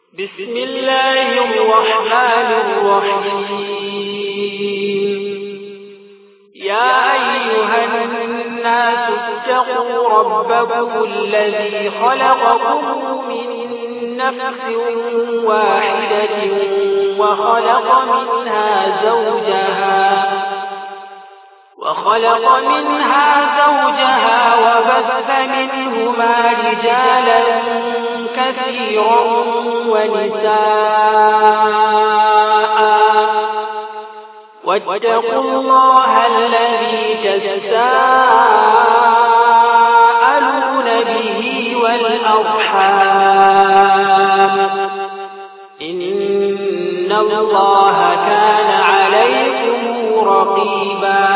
بسم الله الرحمن الرحيم. يا أيها الناس اتقوا ربكم الذي خلقكم من نفس واحدة وخلق منها زوجها وبث منهما رجالا كثيرا ونساء واتقوا الله الذي تساءلون به والأرحام إن الله كان عليكم رقيبا.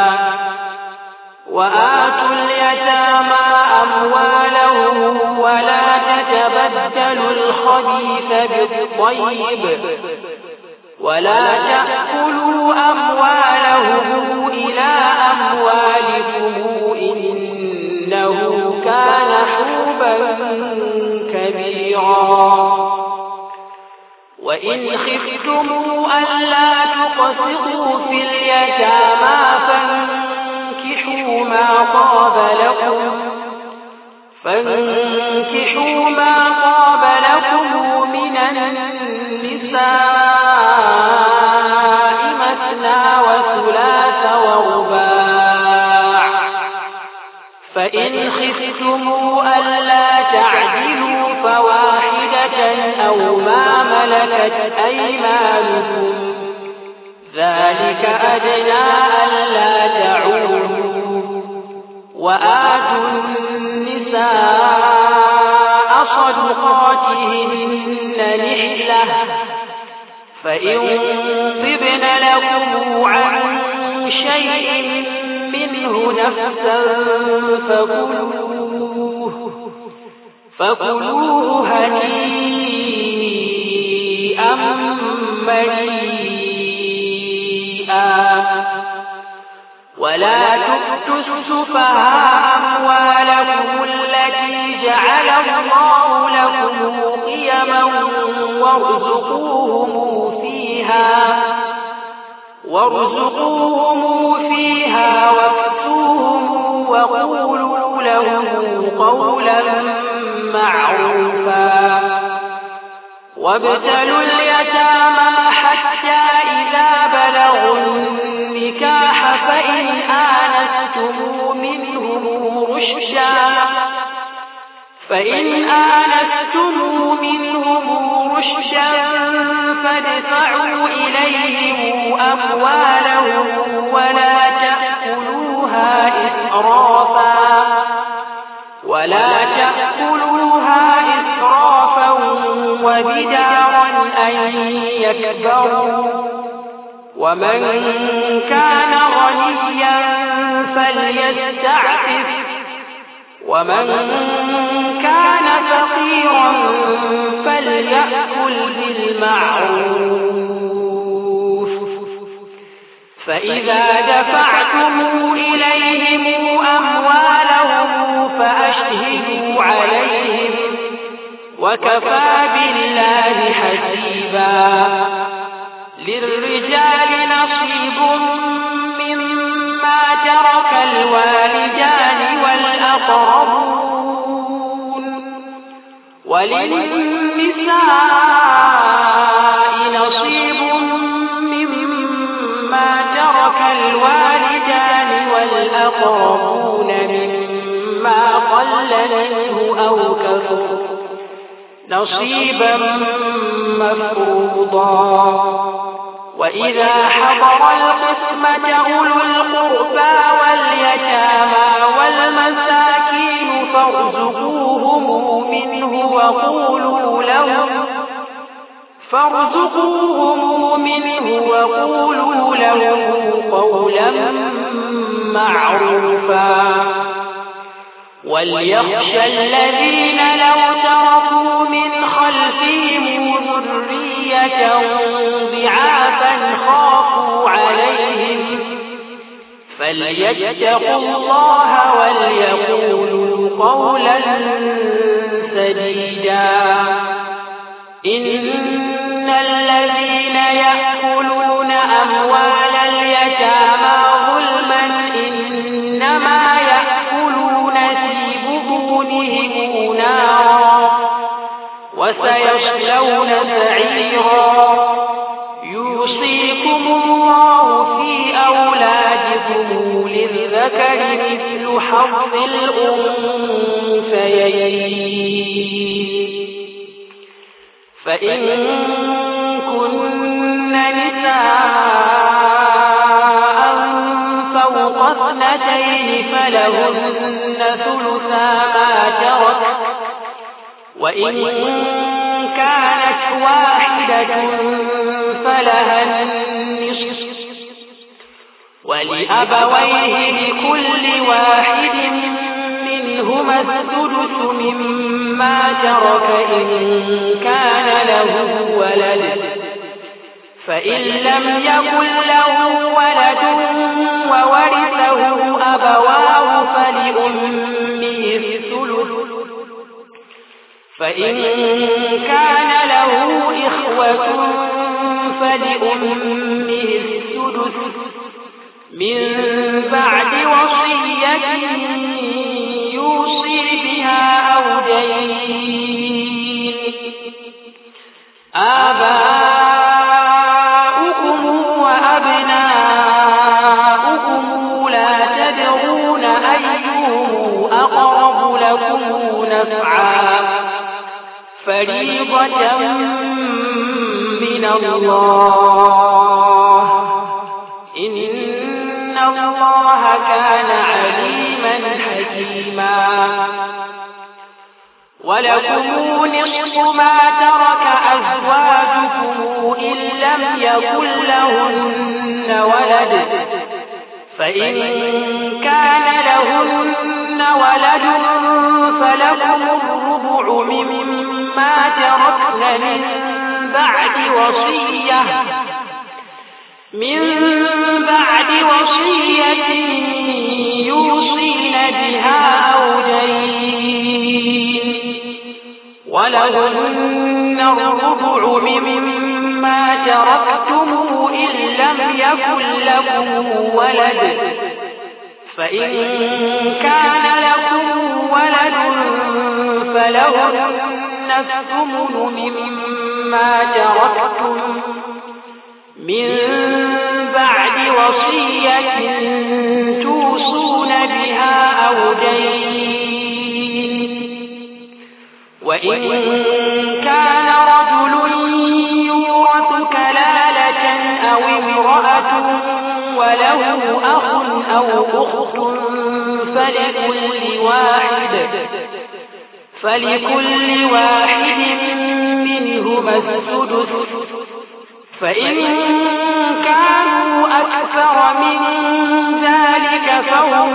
وآتوا اليتامى أموالهم ولا تتبدلوا الخبيث بالطيب ولا تأكلوا أموالهم إلى أموالكم إنه كان حوبا كبيرا. وإن خفتموا ألا تقسطوا في اليتامى فانكحوا ما طاب لكم من النساء مثنى وثلاث ورباع، فإن خفتموا ألا تعدلوا فواحدة أو ما ملكت أيمانكم ذلك أدنى ألا تعولوا. وآتوا النساء صدقاتهن نحلة، فإن طبن لكم عن شيء منه نفسا فكلوه هنيئا مريئا. ولا تؤتوا السفهاء أموالكم التي جعل الله لكم قيما وارزقوهم فيها واكسوهم وقولوا لهم قولا معروفا. وابتلوا اليتامى حتى إذا بلغوا النكاح فإن آنستم منهم رشدا فادفعوا إليهم أموالهم ولا تأكلوها إسرافا وبدارا أن يكبروا. ومن كان غنيا فليستعفف ومن كان فقيرا فليأكل بالمعروف. فإذا دفعتم إليهم أموالهم فأشهدوا عليهم وكفى بالله حسيبا. للرجال نصيب مما ترك الوالدان والأقربون وللنساء نصيب مما ترك الوالدان والأقربون مما قل منه أو كثر نصيبا مفروضا. وإذا حضر القسمة أولو القربى واليتامى والمساكين فارزقوهم منه وقولوا لهم قولا معروفا. وليخشى الذين لو تركوا من خلفهم ذرية ضعافا خافوا عليهم فليتقوا الله وليقولوا قولا سديدا. إن الذين يأكلون أموال اليتامى ظلما إنما يأكلون في بطونهم نارا وسيصلون سعيرا يوصيكم الله في أولادكم للذكر مثل حظ الأنثيين فإن كن نساء فوق اثنتين فلهن ثلثا ما ترك وإن كانت واحدة فلها النصف ولأبويه لكل واحد منهما الثلث مما ترك إن كان له ولد فإن لم يكن له ولد وورثه أبواه فلأمه الثلث فإن كان له إخوة فلأمه السدس من بعد وصية يوصي بها أو دين آباؤكم وأبناؤكم لا تدرون أيهم أقرب لكم نفعا فريضة من الله إن الله كان عليما حكيما ولكم نصف ما ترك أزواجكم إن لم يكن لهن ولد فإن كان لهن ولد فلكم الربع مما تركن من بعد وصية يوصين بها أو دين ولهن الربع مما تركتم إن لم يكن لكم ولد فإن كان لكم ولد فلهن الثمن مما تركتم من بعد وصية توصون بها أو دين وإن كان رجل يورث كلالة أو امرأة وله أخ أو أخت فلكل واحد منهما السدس فإن كانوا أكثر من ذلك فهم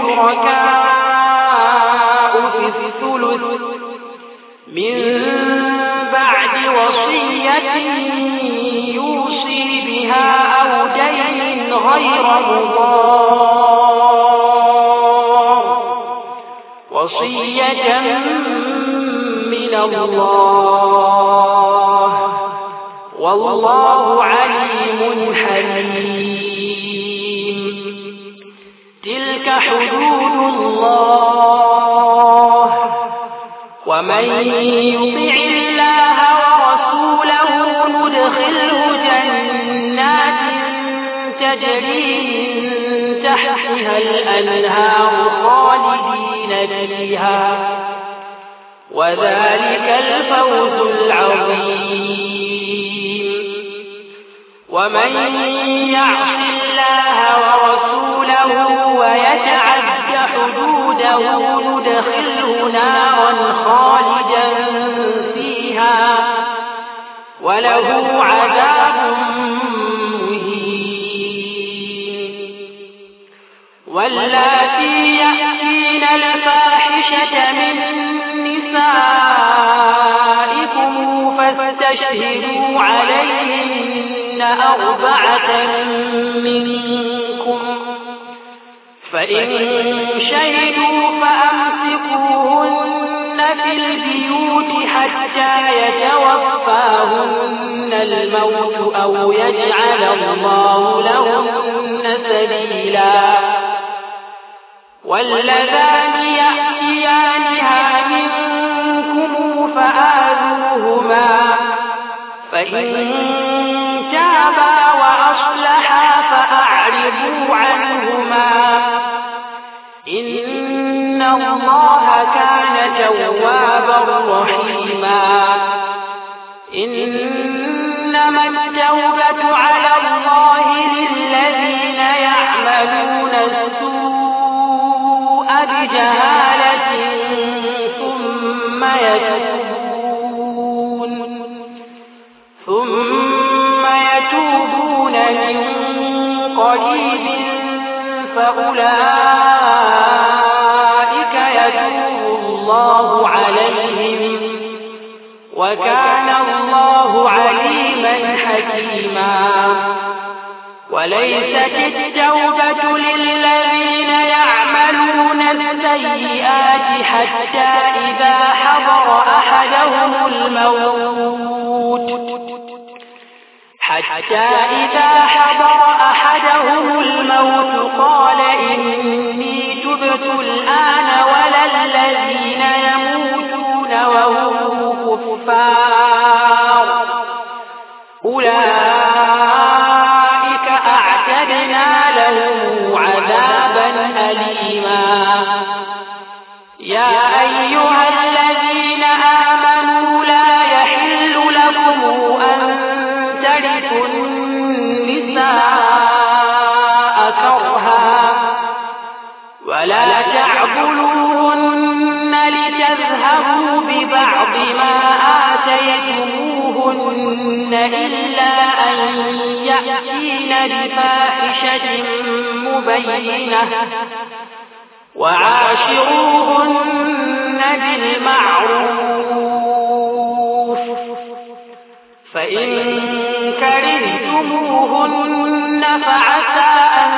شركاء في الثلث من بعد وصية يوصي بها أو دين غير مضار وصية من الله والله عليم حليم تلك حدود الله ومن يطع الله ورسوله ندخله جنات تجري من تحتها الأنهار خالدين فيها وذلك الفوز العظيم ومن يعص الله ورسوله ويتعد حدوده ندخله نارا خالدا فيها وله عذاب مهين واللاتي يأتين الفاحشة من نسائكم فاستشهدوا عليهن 4 منكم فإن شهدوا فأمسكوهن في البيوت حتى يتوفاهن الموت أو يجعل الله لهن سبيلا واللذان يأتيانها منكم فآذوهما فإن تابا وأصلحا فأعرضوا عنهما إن الله كان توابا رحيما إنما التوبة على الله للذين يعملون السوء بجهالة ثم يتوبون من قريب فأولئك يتوب الله عليهم وكان الله عليما حكيما وليست التوبة للذين يعملون السيئات حتى إذا حضر أحدهم الموت قال إني تبت الآن ولا الذين يموتون وهم كفار أولئك أعتدنا لهم عذابا أليما يا أيها الذين آمنوا لا يحل لكم أن ترثوا النساء كرها ولا تعضلوهن لتذهبوا ببعض ما آتيتموهن إلا أن يأتين بفاحشة مبينة وعاشروهن بالمعروف فإن كرهتموهن فعسى أن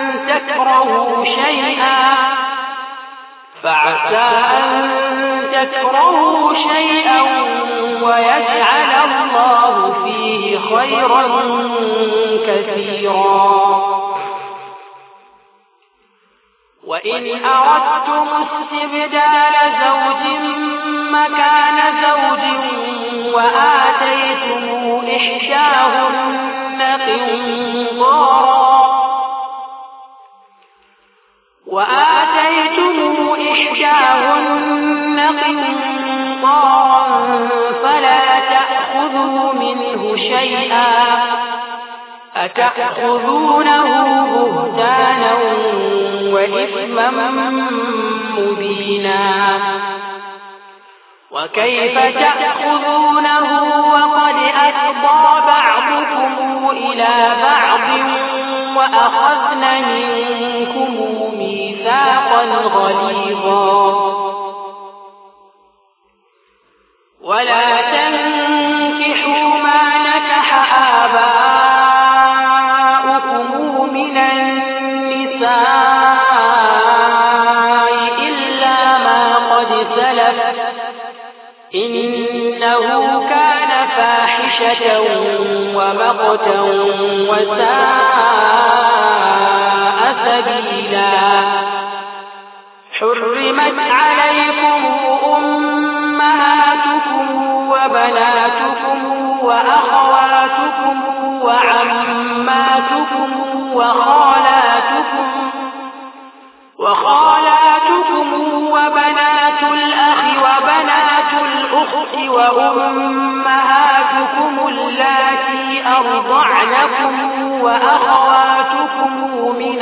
تكرهوا شيئا ويجعل الله فيه خيرا كثيرا وإن أردتم استبدال زوج مكان زوج وآتيتم إحداهن قنطارا فلا تأخذوا منه شيئا أتأخذونه بهتانا وإثما مبينا وكيف تأخذونه وقد أفضى بعضكم إلى بعض وأخذن منكم ميثاقا غليظا ولا تنكحوا ما نكح آباؤكم من النساء إلا ما قد سلف إنه كان فاحشة ومقتا وساء سبيلا حرمت عليكم أمهاتكم وبناتكم وأخواتكم وعماتكم وخالاتكم وبنات الأخ وبنات الأخت وأمهاتكم اللاتي أرضعنكم وأخواتكم من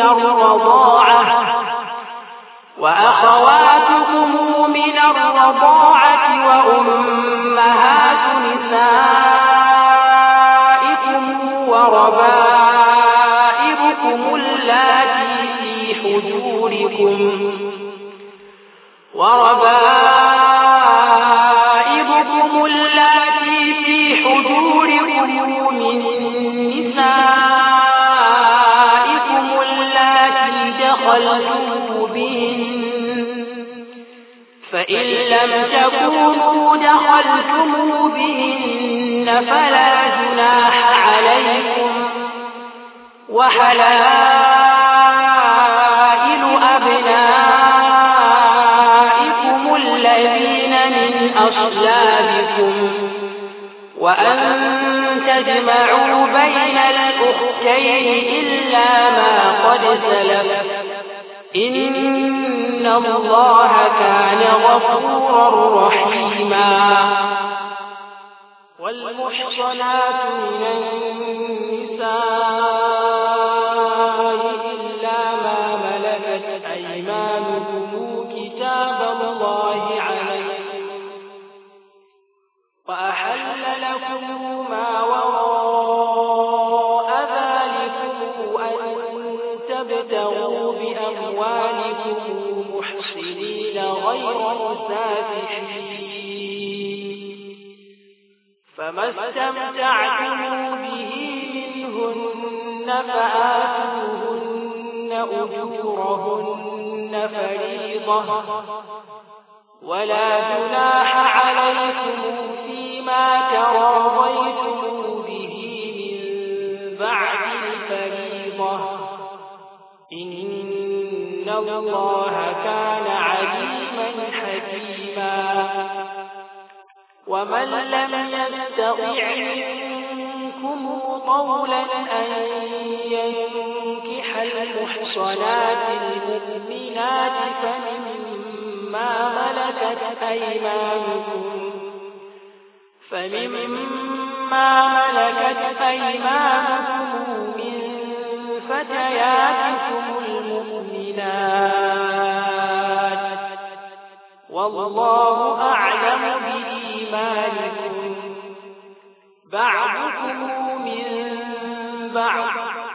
الرضاعة وأمهات نسائكم وربائبكم اللاتي في حجوركم من نسائكم اللاتي دخلتم بهن فإن لم تكونوا دخلتم بهن فلا جناح عليكم وحلائل أبنائكم الذين من أصلابكم وأن تجمعوا بين الأختين إلا ما قد سلف إن الله كان غفورا رحيما. والمحصنات من النساء إلا ما ملكت أيمانكم كتاب الله عليكم وأحل لكم ما وراء ذلكم أن تبتغوا بأموالكم محصنين غير مسافحين فما استمتعتم به منهن فآتوهن أجورهن فريضة ولا جناح عليكم فيما تراضيتم به من بعد الفريضة إن الله كان عليما حكيما. ومن لم يستطع منكم طولا أن ينكح المحصنات المؤمنات فمما ملكت أيمانكم من فتياتكم المؤمنات والله أعلم بإيمانكم بعضكم من بعض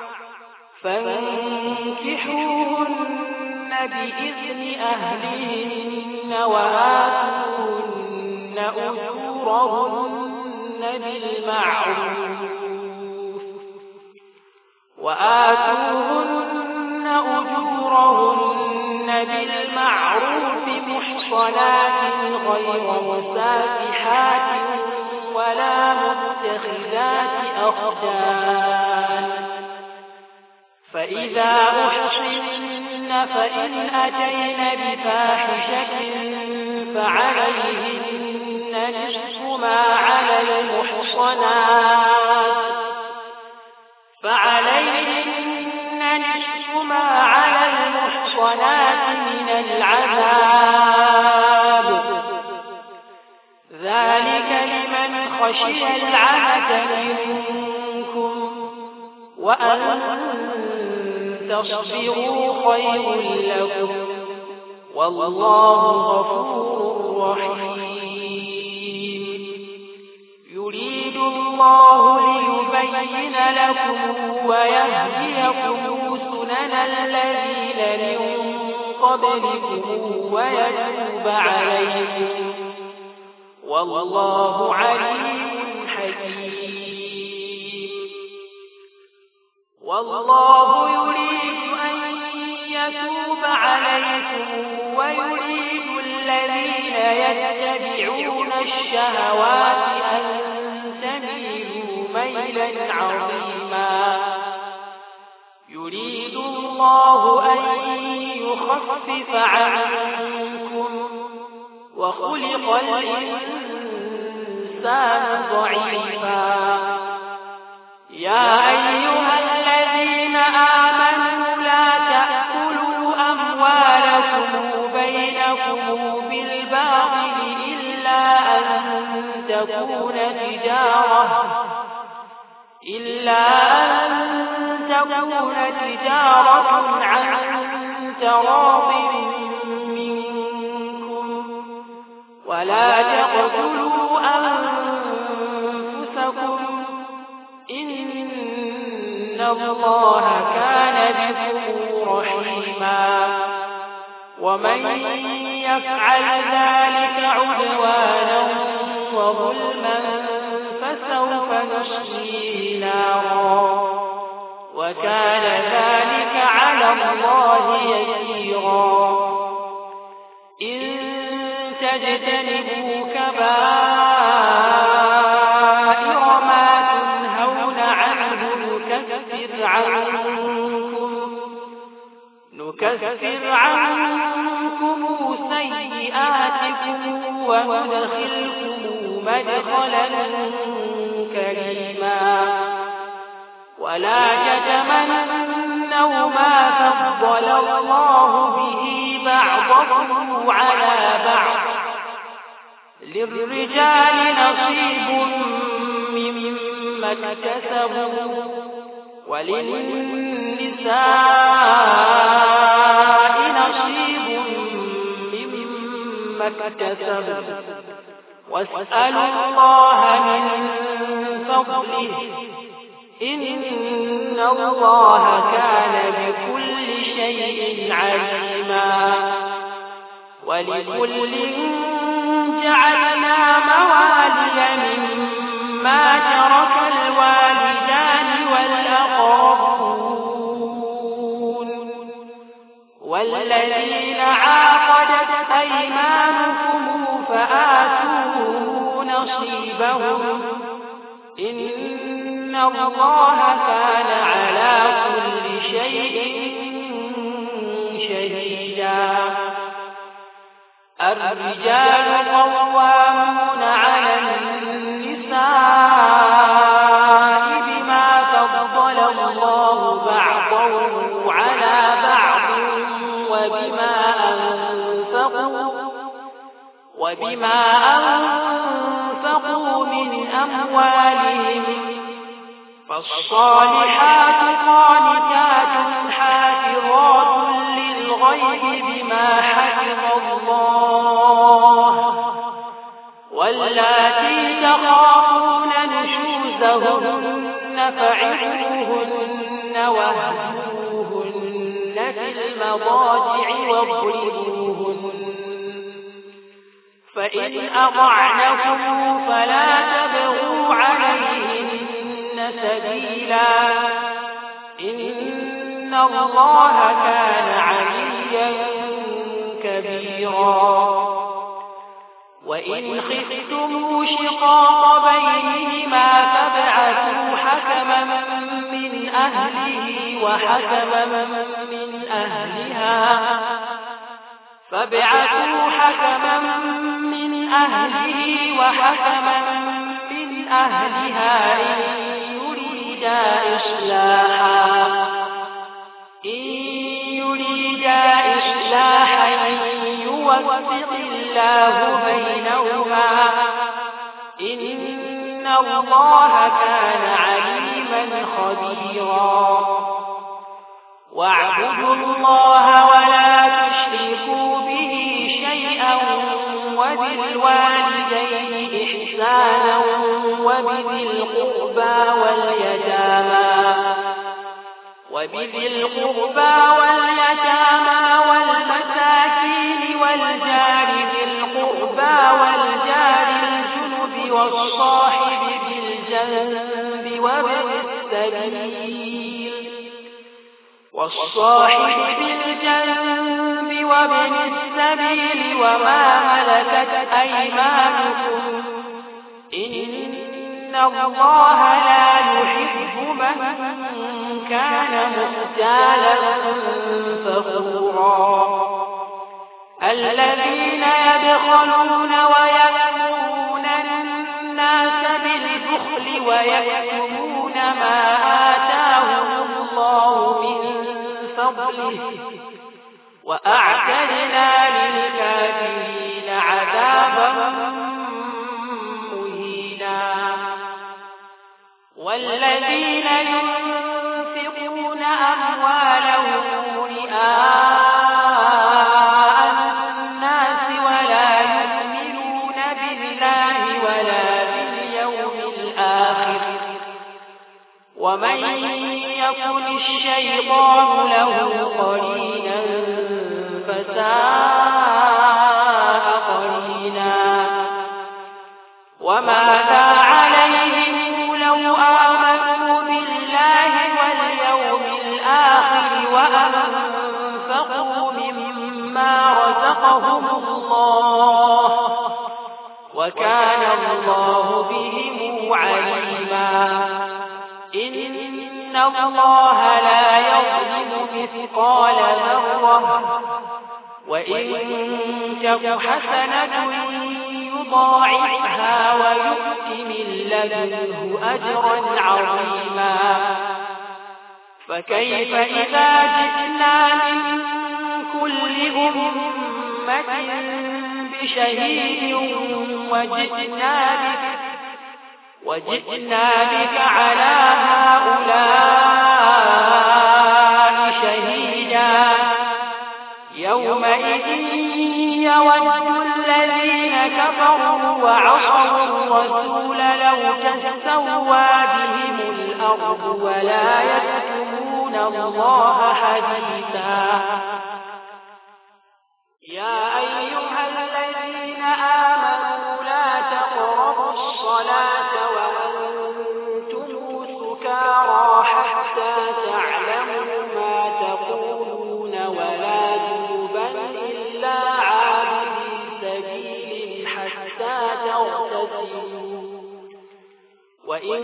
فانكحوهن بإذن أهلهن وآتوهن أجورهن بالمعروف محصنات غير مسافحات ولا متخذات أخدان فإذا أحصن فإن أتين بفاحشة فعليهن نصف ما على المحصنات من العذاب ذلك لمن خشي العنة منكم وأن تصبروا خير لكم والله غفور رحيم. يريد الله ليبين لكم ويهديكم سنن الذين من قبلكم ويتوب عليكم والله عليم حكيم. والله يريد أن يتوب عليكم ويريد الذين يتبعون الشهوات أن تميلوا ميلا عظيما. يريد الله أن يخفف عنكم وخلق الإنسان ضعيفا. يا أيها الذين آمنوا لا تأكلوا أموالكم بينكم بالباطل إلا أن تكون تجارة عن تراض منكم ولا تقتلوا أنفسكم إن الله كان بكم رحيما. ومن يفعل ذلك عدوانا وظلما فسوف نصليه نارا وكان ذلك على الله يسيرا. إن تجتنبوا كبائر ما تنهون عنه نكفر عنكم سيئاتكم وندخلكم مدخلا كريما ولا تتمنوا ما فضل الله به بعضكم على بعض للرجال نصيب مما اكتسبوا وللنساء نصيب مما اكتسبن واسألوا الله من فضله إن الله كان بكل شيء عليما ولكل جعلنا موالي مما ترك الوالدان والأقربون والذين عاقدت أيمانكم فآتوا نصيبهم إن الله كان على كل شيء شهيدا الرجال قوامون على النساء بما فضل الله بعضهم على بعض وبما أنفقوا من أموالهم فالصالحات قانتات حافظات للغيب بما حفظ الله واللاتي تخافون نشوزهن فعظوهن واهجروهن في المضاجع واضربوهن فإن أطعنكم فلا تبغوا عليهن سبيلا إن الله كان عليا كبيرا وإن خفتم شقاق بينهما فابعثوا حكما من أهله وحكما من أهلها من أهلها إن يريدا إصلاحا يوفق الله بينهما إن الله كان عليما خبيرا واعبدوا الله ولا تشركوا به شيئا وبالوالدين إحسانا وبذي القربى واليتامى والمساكين والجار ذي القربى والجار الجنب والصاحب بالجنب وابن السبيل وما ملكت أيمانكم إن الله لا يحب من كان مختالا فخورا الذين يبخلون ويأمرون الناس بالبخل ويكتمون ما آتاهم الله من فضله وأعتدنا للكافرين عذابا مهينا والذين ينفقون أموالهم رئاء الناس ولا يؤمنون بالله ولا باليوم الآخر ومن يكن الشيطان له قرينا فساء قرينا وماذا عليهم لو آمنوا بالله واليوم الآخر وأنفقوا مما رزقهم الله وكان الله بهم عليما إن الله لا يظلم مثقال ذرة وإن تك حسنة يضاعفها ويؤت من لدنه أجرا عظيما فكيف إذا جئنا من كل أمة بشهيد وجئنا بك على هؤلاء شهيدا يومئذ يود الذين كفروا وعصوا الرسول لو تسوى بهم الأرض ولا يكتمون الله حديثا يا أيها الذين آمنوا لا تقربوا الصلاة وأنتم سكارى حتى تعلموا ما تقولون ولا جنبا إلا عابري سبيل حتى تغتسلوا وإن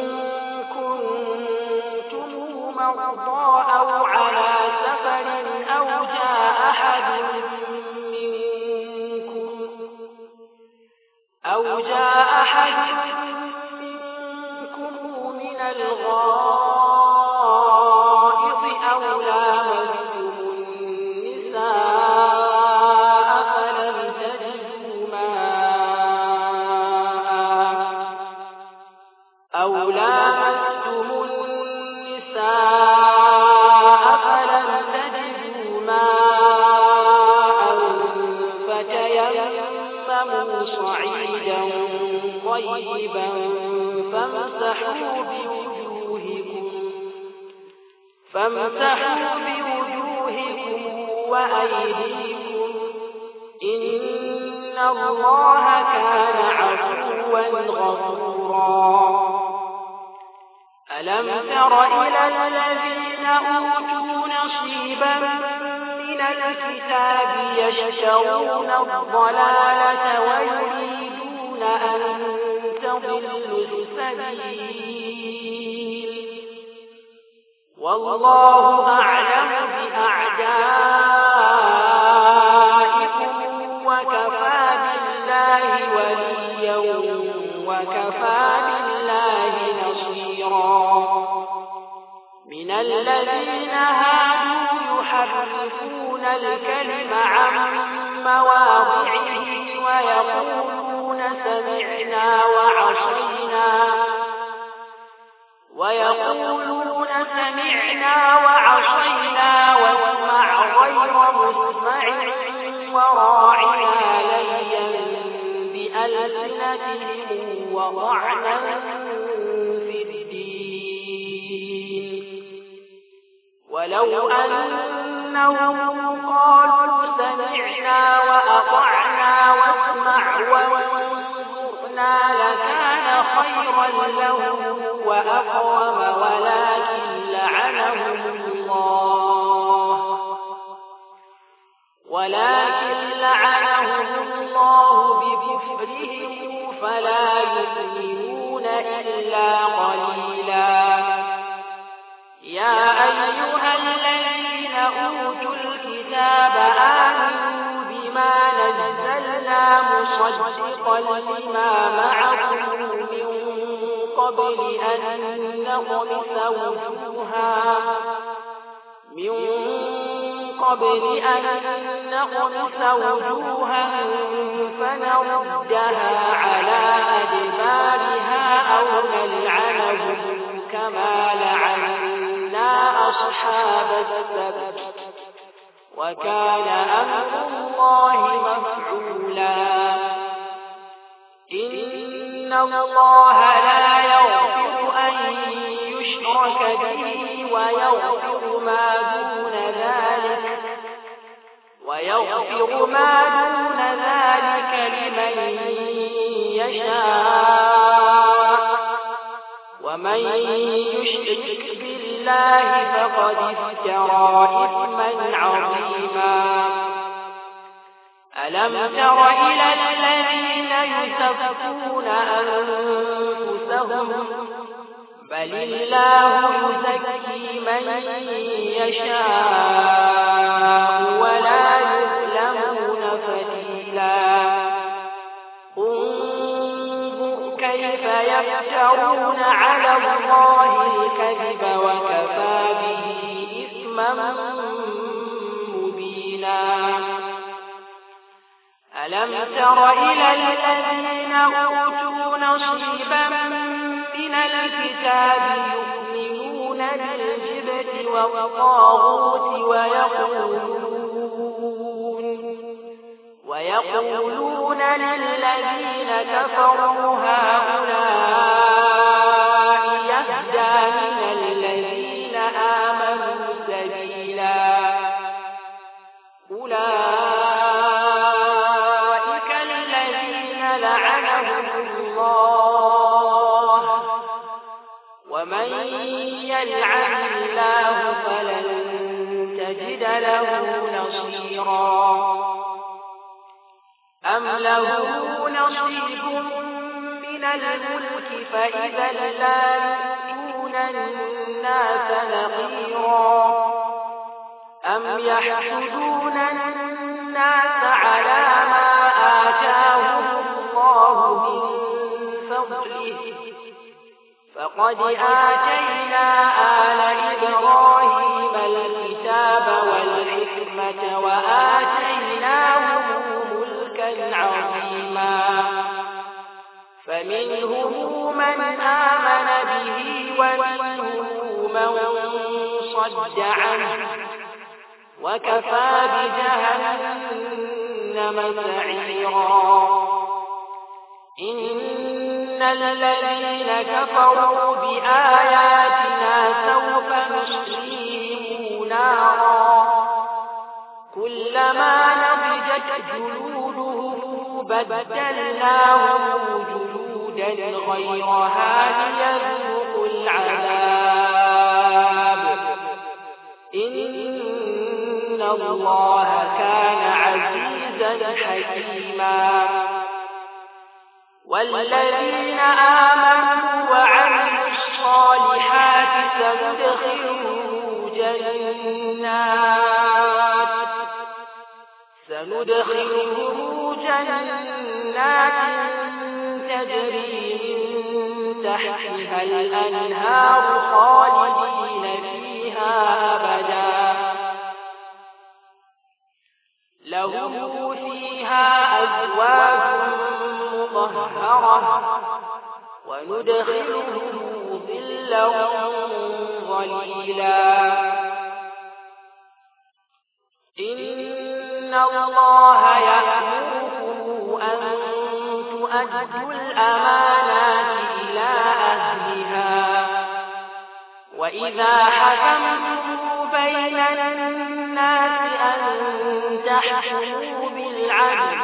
كنتم مرضى أو على سفر أو جاء أحد منكم من الغائط أو لامستم النساء فلم تجدوا ماء فتيمموا صعيدا طيبا فامسحوا بوجوهكم وأيديكم إن الله كان عفوا غفورا ألم تر إلى الذين أوتوا نصيبا من الكتاب يشترون الضلالة ويريدون أن تضلوا السبيل والله أعلم بأعدائكم وكفى بالله وليا وكفى بالله نصيرا من الذين هادوا يحرفون الكلم عن مواضعه ويقولون سمعنا وعصينا واسمع غير مسمع وراعنا ليا بألسنتهم وطعنا في الدين ولو أنهم قالوا سمعنا وأطعنا واسمع وانظرنا لكان خيرا لهم وأقوم ولكن لعنهم الله بكفرهم فلا يؤمنون إلا قليلا يا أيها الذين أوتوا الكتاب آمنوا بما نزلنا مصدقا لما معكم من قبل أن نطمس وجوها فنردها على أدبارها أو نلعنهم كما لعنا أصحاب السبت وكان أمر الله مفعولا إن الله لا يغفر أن يشرك به ويغفر ما دون ذلك لمن يشاء ومن يشرك بالله فقد افترى إثما عظيما ألم تر إلى الذين يزكون أنفسهم بل الله يزكي من يشاء ولا يظلمون فتيلا انظر كيف يفترون على الله الكذب وكفى به إثما مبينا ألم تر إلى الذين أوتوا نصيبا من الكتاب يؤمنون بالجبت والطاغوت ويقولون للذين كفروا هؤلاء يهدى من الذين آمنوا سبيلا أولئك الذين لعنهم الله ومن يلعن الله فلن تجد له نصيرا أم له نصيب من الملك فإذا لا يؤتون الناس نقيرا أم يحسدون الناس على ما آتاهم الله من فضله فقد آتينا آل إبراهيم الكتاب والحكمة وآتيناهم ملكا عظيما فمنهم من آمن به ومنهم من صد عنه وكفى بجهنم سعيرا إن الذين كفروا بآياتنا سوف نصليهم نارا كلما نضجت جلودهم بدلناهم جلودا غيرها ليذوقوا العذاب إن الله كان عزيزا حكيما والذين آمنوا وعملوا الصالحات سندخلهم جنات تجري من تحتها الأنهار خالدين فيها أبدا لهم فيها أزواج مطهرة وندخلهم ظلا ظليلا إن الله يأمركم أن تؤدوا الأمانات إلى أهلها وإذا حكمتم بين الناس أن تحكموا بالعدل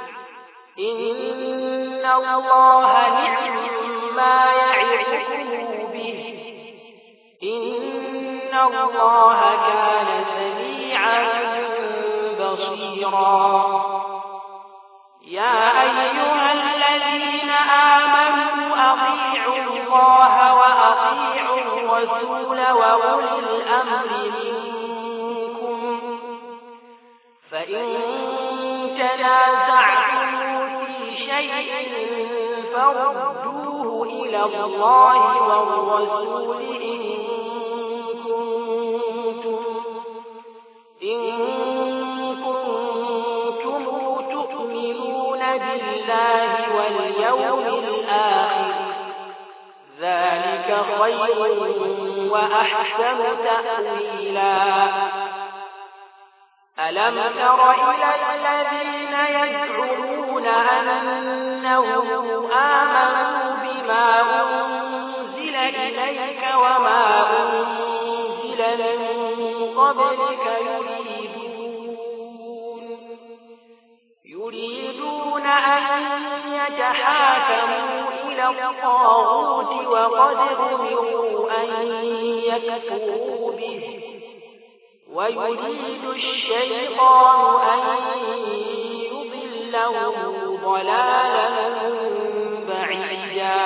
إن الله نعم ما يعظكم به إن الله كان سميعا بصيرا يا أيها الذين آمنوا أطيعوا الله وأطيعوا الرسول وأولي الأمر منكم فإن تنازعتم في شيء فردوه إلى الله والرسول إن كنتم تؤمنون بالله واليوم الآخر ذلك خير وأحسن تأويلا ألم تر إلى الذين يزعمون أنهم آمنوا بما أنزل إليك وما أنزل من قبلك يريدون أن يتحاكموا إلى الطاغوت وقد أمروا أن يكفروا به ويريد الشيطان أن لهم ضلالا بعيدا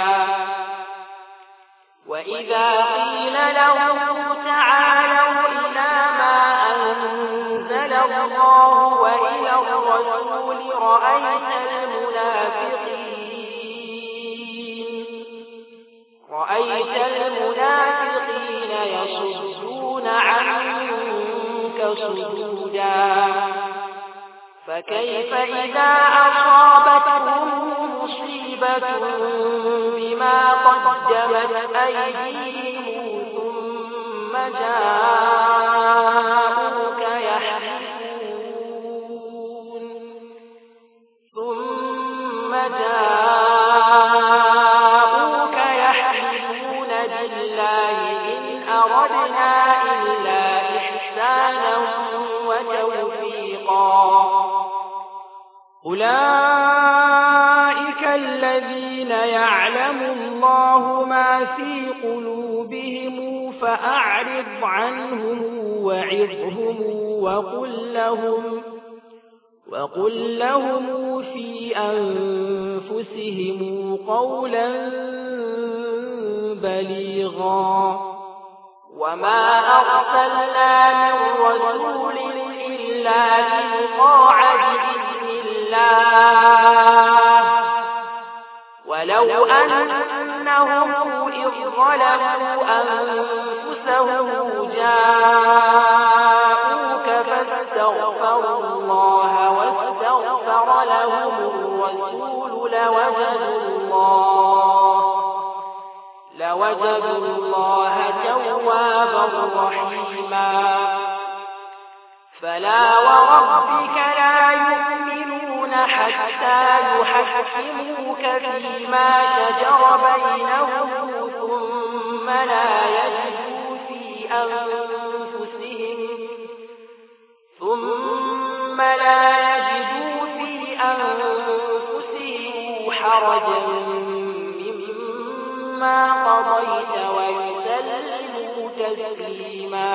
وإذا قيل لهم تعالوا إلى ما أنزل الله وإلى الرسول رأيت المنافقين يصدون عنك صدودا فكيف إذا أصابتهم مصيبة بما قدمت أيديهم ثم جاءوك يحلفون بالله إن أردنا إلا إحسانا وتوفيقا أولئك الذين يعلم الله ما في قلوبهم فأعرض عنهم وعظهم وقل لهم في أنفسهم قولا بليغا وما أرسلنا من رسول إلا ليطاع بإذن الله ولو أنهم إذ ظلموا أنفسهم جاءوك فاستغفروا الله واستغفر لهم الرسول لوجدوا الله توابا رحيما فلا وربك لا يؤمنون حتى يحكموك فيما شجر بينهم ثم لا يجدوا في أنفسهم حرجا مما قضيت ويسلموا تسليما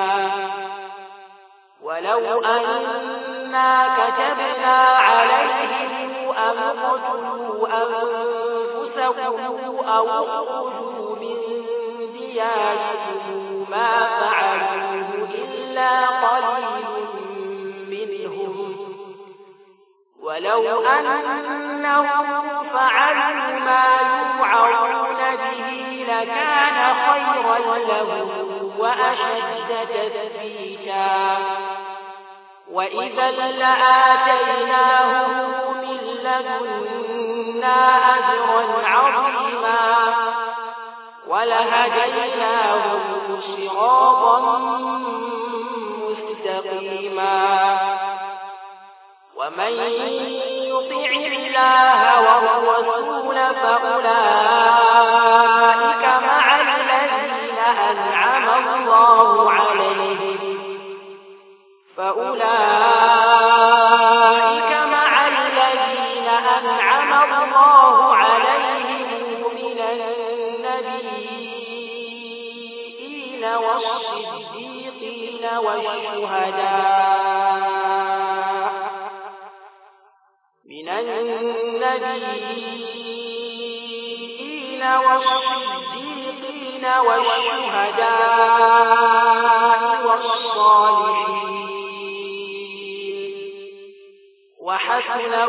ولو أنا كتبنا عليهم أن اقتلوا أنفسكم أو اخرجوا من دياركم ما فعلوه إلا قليل منهم ولو أنهم فعلوا ما يوعظون به لكان خيرا لهم وأشد تثبيتا وإذا لآتيناهم من لدنا أجرا عظيما ولهديناهم صراطا مستقيما ومن يطع الله والرسول فأولئك مع الذين أنعم الله عليهم من النبيين والصديقين والشهداء والصالحين وحسن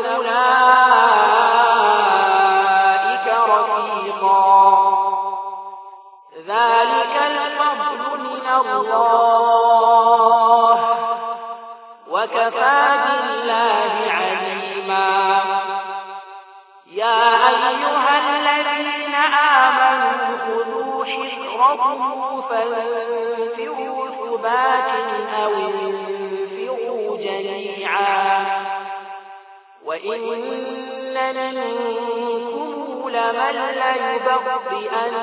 أولئك رفيقا ذلك الفضل من الله وكفى بالله عليما يا أيها الذين آمنوا خذوا حذركم فانفروا ثبات أو انفروا جميعا وإن منكم لمن ليبطئن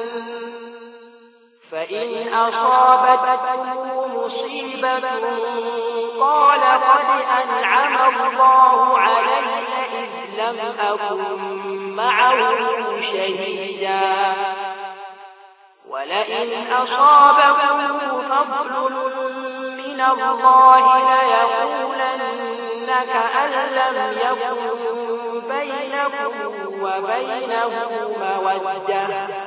فإن أصابتكم مصيبة قال قد أنعم الله علي إذ لم أكن معهم شهيدا ولئن أصابكم فضل من الله ليقولن كأن لم يكن بينكم وبينه مودة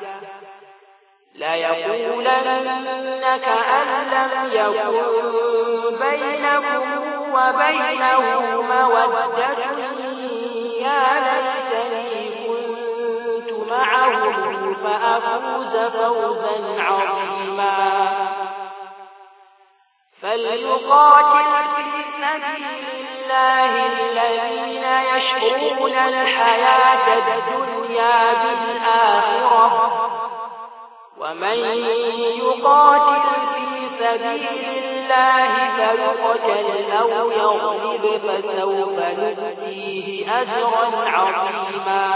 ليقولن كأن لم يكن بينكم وبينه مودة يا ليتني كنت معهم فأفوز فوزا عظيما فليقاتل في سبيل الله الذين يشرون الحياة الدنيا بالآخرة ومن يقاتل في سبيل الله فيقتل أو يغلب فسوف نؤتيه أجرا عظيما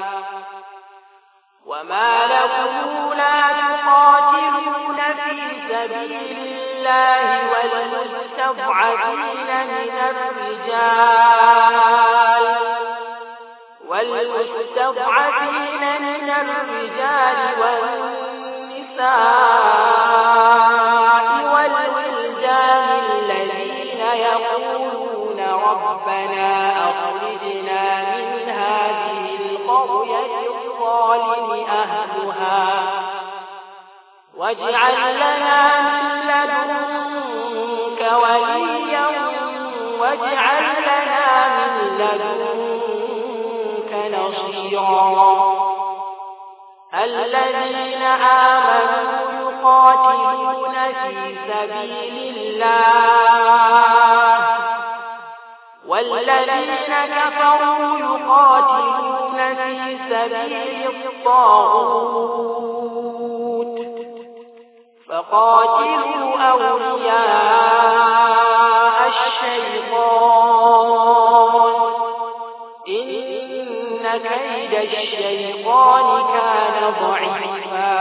وما لكم لا تقاتلون في سبيل الله والمستضعفين من الرجال والنساء والولدان الذين يقولون ربنا أخرجنا من هذه القرية الظالم أهلها واجعل لنا من لدنك وليا واجعل لنا من لدنك نصيرا الذين آمنوا يقاتلون في سبيل الله والذين كفروا يقاتلون في سبيل الطاغوت فقاتلوا أولياء الشيطان إن كيد الشيطان كان ضعيفا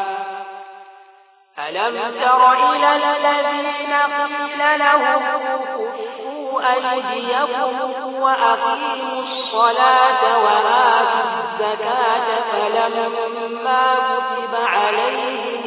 ألم تر إلى الذين قيل لهم كفوا أيديكم وأقيموا الصلاة وآتوا الزكاة فلما كتب عليهم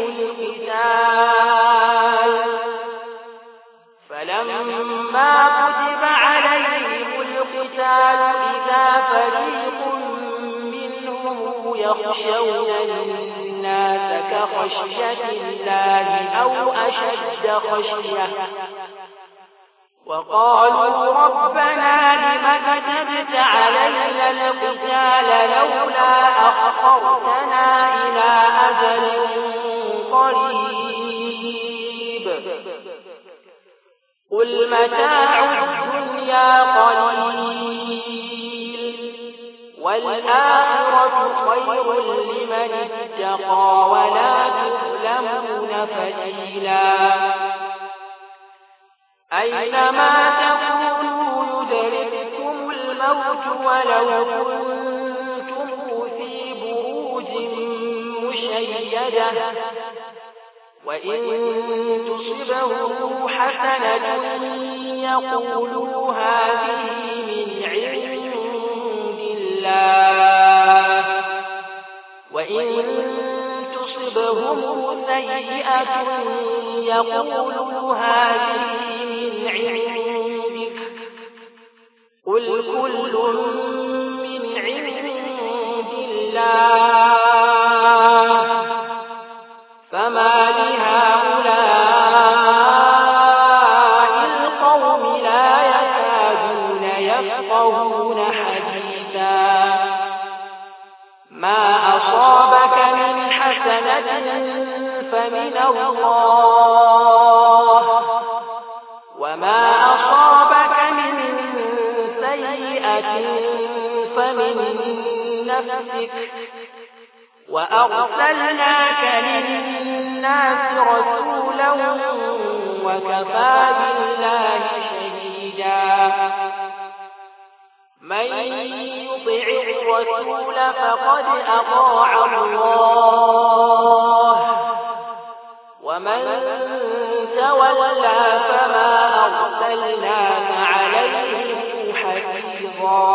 القتال إذا فريق منهم يخشون الناس كخشية الله أو أشد خشية وقالوا ربنا لم كتبت علينا القتال لولا أخرتنا إلى أجل قريب قل متاع الدنيا قليل والآخرة خير لمن اتقى ولا تظلمون فتيلا أينما تكونوا يدرككم الموت ولو كنتم في بروج مشيدة وإن تصبهم حسنة يقولوا هذه من عند الله وإن تصبهم سيئة يقولوا هذه من عندك قل كل من عند الله فما لهؤلاء القوم لا يكادون يفقهون حديثا ما أصابك من حسنة فمن الله وما أصابك من سيئة فمن نفسك وأرسلناك للناس رسولا وكفى بالله شهيدا من يطع الرسول فقد أطاع الله ومن تولى فما أرسلناك عليهم حفيظا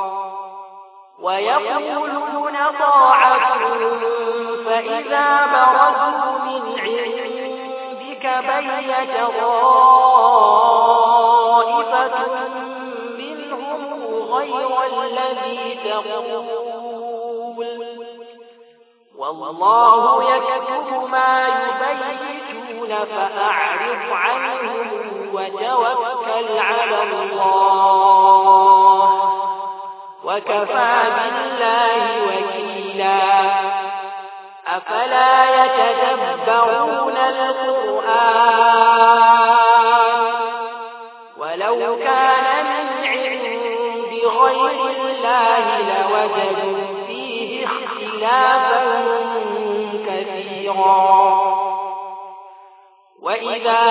ويقولون طاعة فإذا برزوا من عندك بيت طائفة يتقون والله يكتب ما يبيتون فأعرض عنهم وتوكل على الله وكفى بالله وكيلا أفلا يتدبرون القرآن ولو كان من عند غير الله لوجدوا فيه اختلافا كثيرا وإذا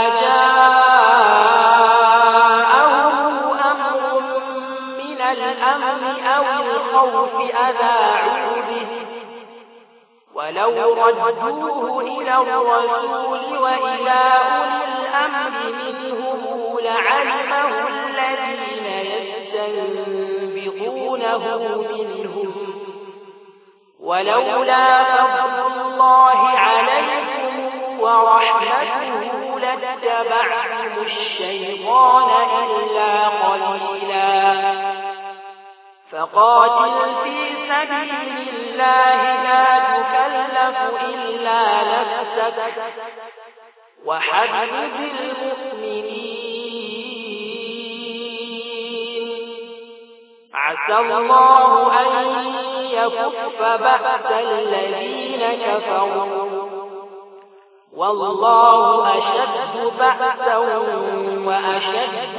جاءهم أمر من الأمن أو الخوف أذاعوا به ولو ردوه إلى الرسول وإلى أولي الأمر منهم لعلمه الذين يستنبطونه منهم ولولا فضل الله عليكم ورحمته لاتبعتم الشيطان إلا قليلا فقاتل في سبيل الله لا تكلف إلا نفسك وحرض المؤمنين عسى الله أن يكف بأس الذين كفروا والله أشد بأسا وأشد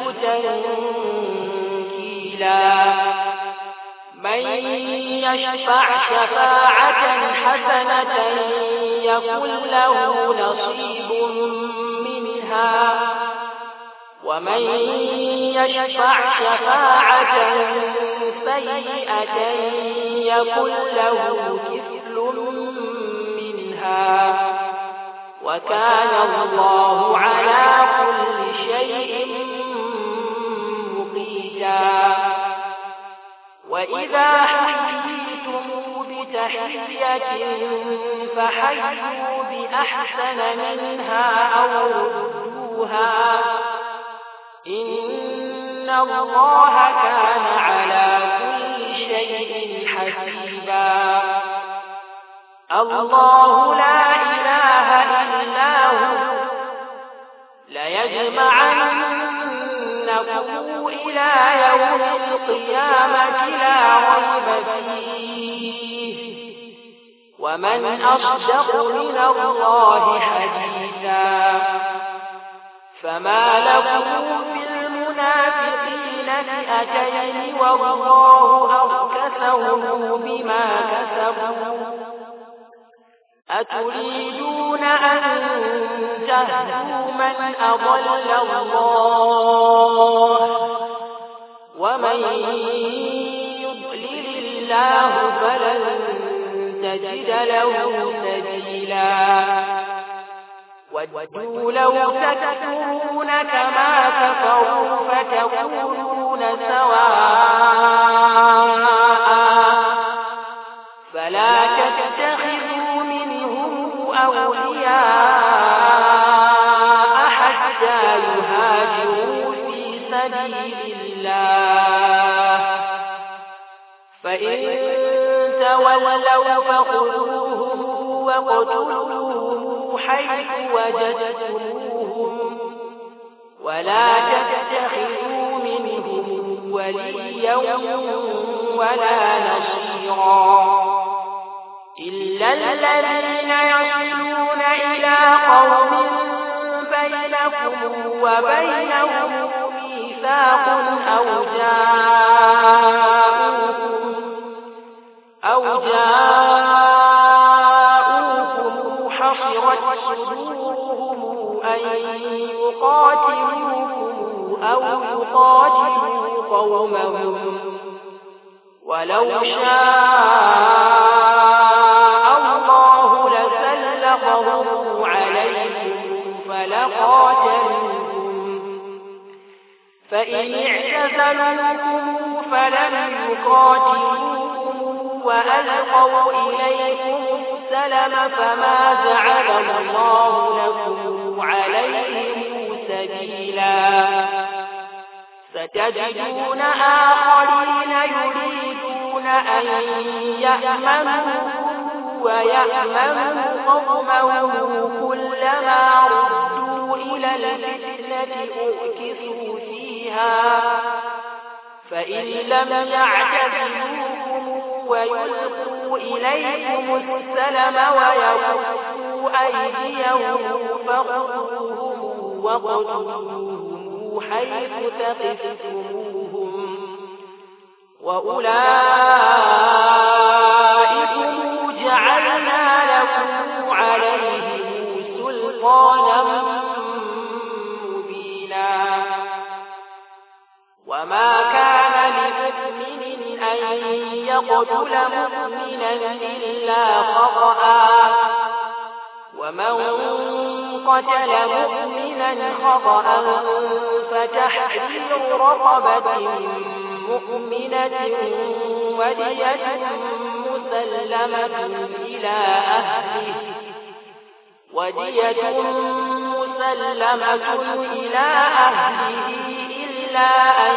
تنكيلا من يشفع شفاعة حسنة يكن له نصيب منها ومن يشفع شفاعة سيئة يكن له كفل منها وكان الله على كل شيء مقيتا وإذا حييتم بتحية فحيوا بأحسن منها أو ردوها إن الله كان على كل شيء حسيبا الله لا إله إلا هو ليجمعنكم إلى يوم القيامة لا ريب فيه ومن أصدق من الله حديثا فما لكم في المنافقين فئتين والله أركسهم بما كسبوا أتريدون أن تهدوا من أضل الله ومن يضلل الله فلن تجد له سبيلا ودوا لو تكفرون كما كفروا فتكونون سواء فلا تتخذوا منهم أولياء حتى يهاجروا في سبيل الله فإن تولوا فخذوهم واقتلوهم حيث وجدتموهم ولا تتخذوا منهم وليا ولا نصيرا إلا الذين يصلون إلى قوم بينكم وبينهم ميثاق أو جاءوكم حصرت صدورهم أن يقاتلوكم أو يقاتلوا قومهم ولو شاء الله لسلطهم عليكم فلقاتلوكم فإن اعتزلوكم فلم يقاتلوكم وألقوا إليكم السلم فما جعل الله لكم عليهم سبيلا ستجدون آخرين يريدون أن يأمنوا ويأمنوا قومهم كلما ردوا إلى الفتنة أركسوا فيها فإن لم يعتزلوكم ويلقوا إليكم السلم ويكفوا أيديهم فخذوهم واقتلوهم حيث ثقفتموهم وأولئكم جعلنا لكم عليهم سلطانا مبينا وما كان لمؤمن أن يقتل مؤمنا إلا خطأ ومن قتل مؤمنا خطأ فتحرير رقبة مؤمنة ودية مسلمة إلى أهله إلا أن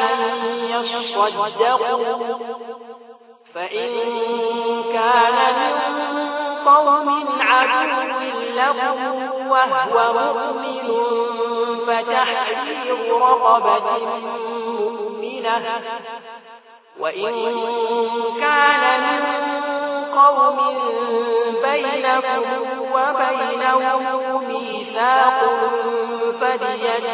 يصدقوا فإن كان من قوم عدو لكم وهو مؤمن فتحرير رقبة مؤمنة وإن كان من قوم بينكم وبينهم ميثاق فدية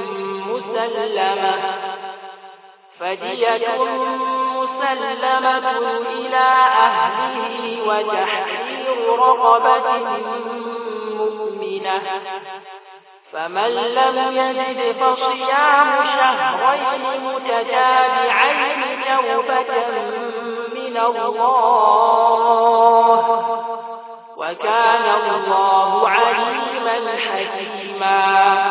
مسلمة إلى أهله وتحرير رقبة مؤمنة فمن لم يجد فصيام شهرين متتابعين توبة من الله وكان الله عليما حكيما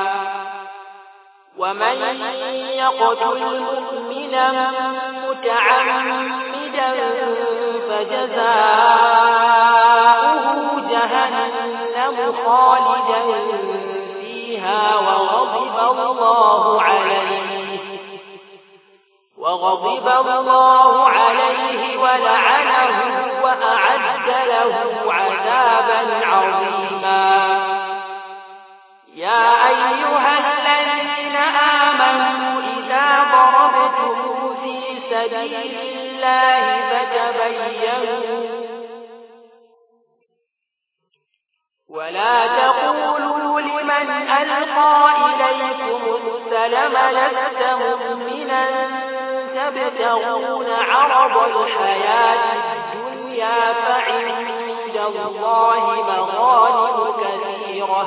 ومن يقتل مؤمنا متعمدا فجزاؤه جهنم خالدا فيها وغضب الله عليه ولعنه وأعد له عذابا عظيما يا أيها الذين آمنوا إذا ضربتم في سبيل الله فتبينوا ولا تقولوا لمن ألقى إليكم السلم لست مؤمنا تبتغون عرض الحياة الدنيا فعند الله مغانم كثيرة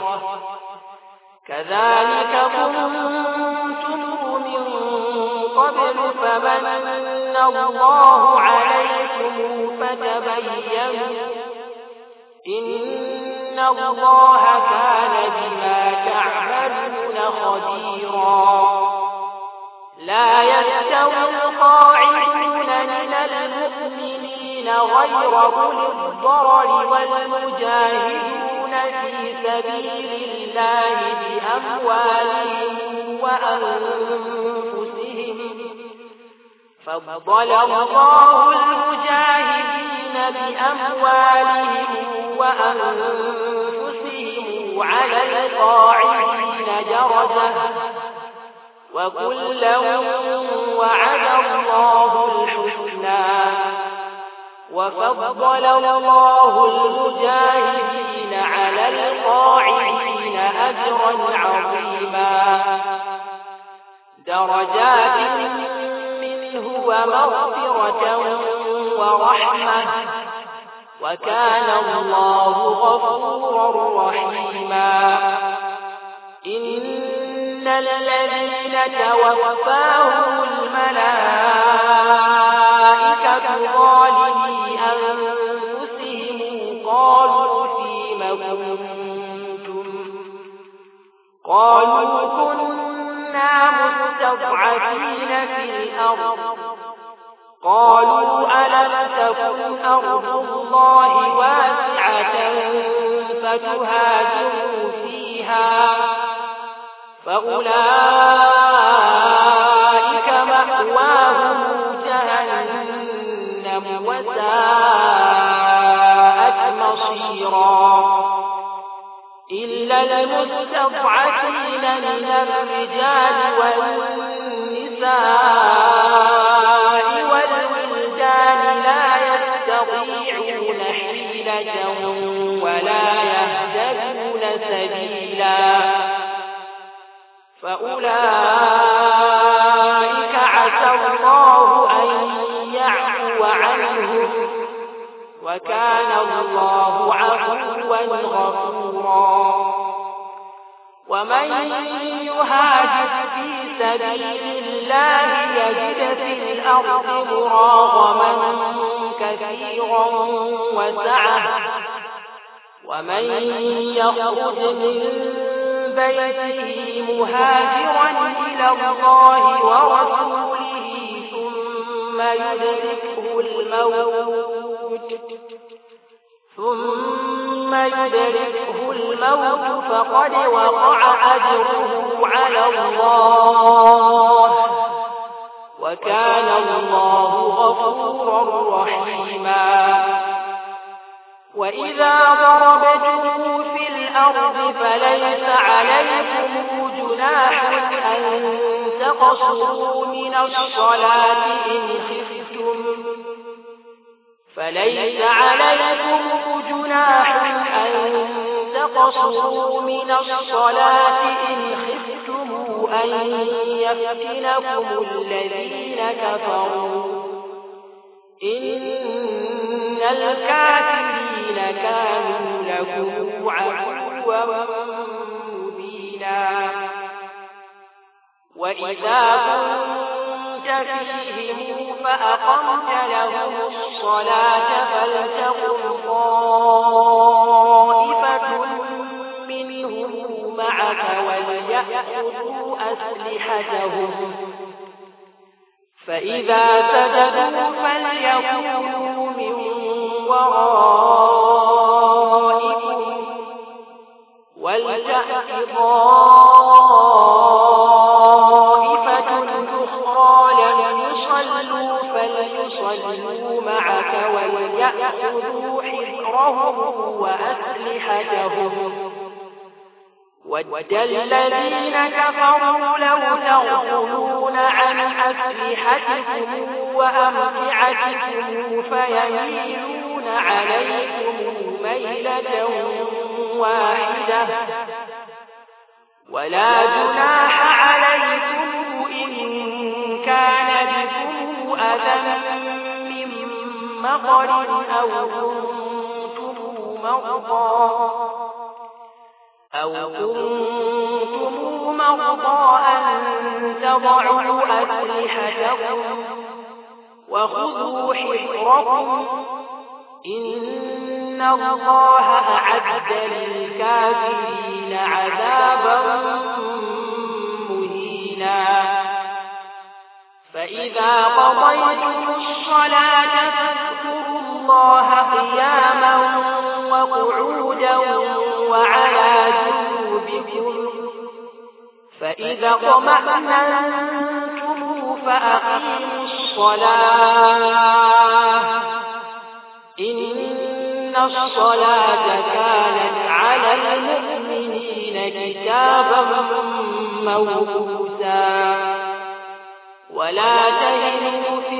كذلك كنتم من قبل فمن الله عليكم فتبينوا إن الله كان بما تعملون خبيرا لا يستوي القاعدون من المؤمنين غير أولي الضرر والمجاهدون في سبيل الله بأموالهم وأنفسهم فضل الله المجاهدين بأموالهم وأنفسهم على القاعدين درجة وكلا وعد الله الحسنى وفضل الله المجاهدين على القاعدين أجرا عظيما درجات منه ومغفرة ورحمة وكان الله غفورا رحيما إن الذين توفاهم الملائكة ظالمي أنفسهم قالوا فيم كنتم قالوا كنا مستضعفين في الأرض قالوا ألم تكن أرض الله واسعة فتهاجروا فيها فأولئك مأواهم جهنم ساءت مصيرا إلا المستضعفين من الرجال والنساء والولدان لا يستطيعون حيلة ولا يهتدون سبيلا فأولئك عسى الله أن يعفو عنهم وكان الله عفوا غفورا ومن يهاجر في سبيل الله يجد في الأرض مراغما كثيرا وسعة ومن يخرج من بيته مهاجرا إلى الله ورسوله ثم يدركه الموت فقد وقع أجره على الله وكان الله غفورا رحيما وإذا ضربتم في الأرض فليس عليكم جناح أن تقصروا من الصلاة إن خفتم أن يفتنكم الذين كفروا إن الكافرين كانوا لكم عدوا مبينا وإذا كنت فيهم فأقمت لهم الصلاة فلتقم طائفة منهم معك وليأخذوا أسلحتهم فإذا سجدوا فليكونوا من ورائكم ولتأت طائفة أخرى لم يصلوا فليصلوا معك وليأخذوا حذرهم وأسلحتهم ود الذين كفروا لو تغفلون عن أسلحتكم وأمتعتكم فيميلون عليكم ميلة واحدة ولا جناح عليكم إن كان بكم أذى من مطر أو كنتم مرضى أن تضعوا أسلحتكم وخذوا حذركم إن الله أعد للكافرين عذابا مهينا فإذا قضيتم الصلاة فاذكروا الله قياما وقعودا وعلى جنوبكم فإذا اطمأننتم فأقيموا الصلاة إن الصلاة كانت على المؤمنين كتابا موقوتا ولا تهنوا في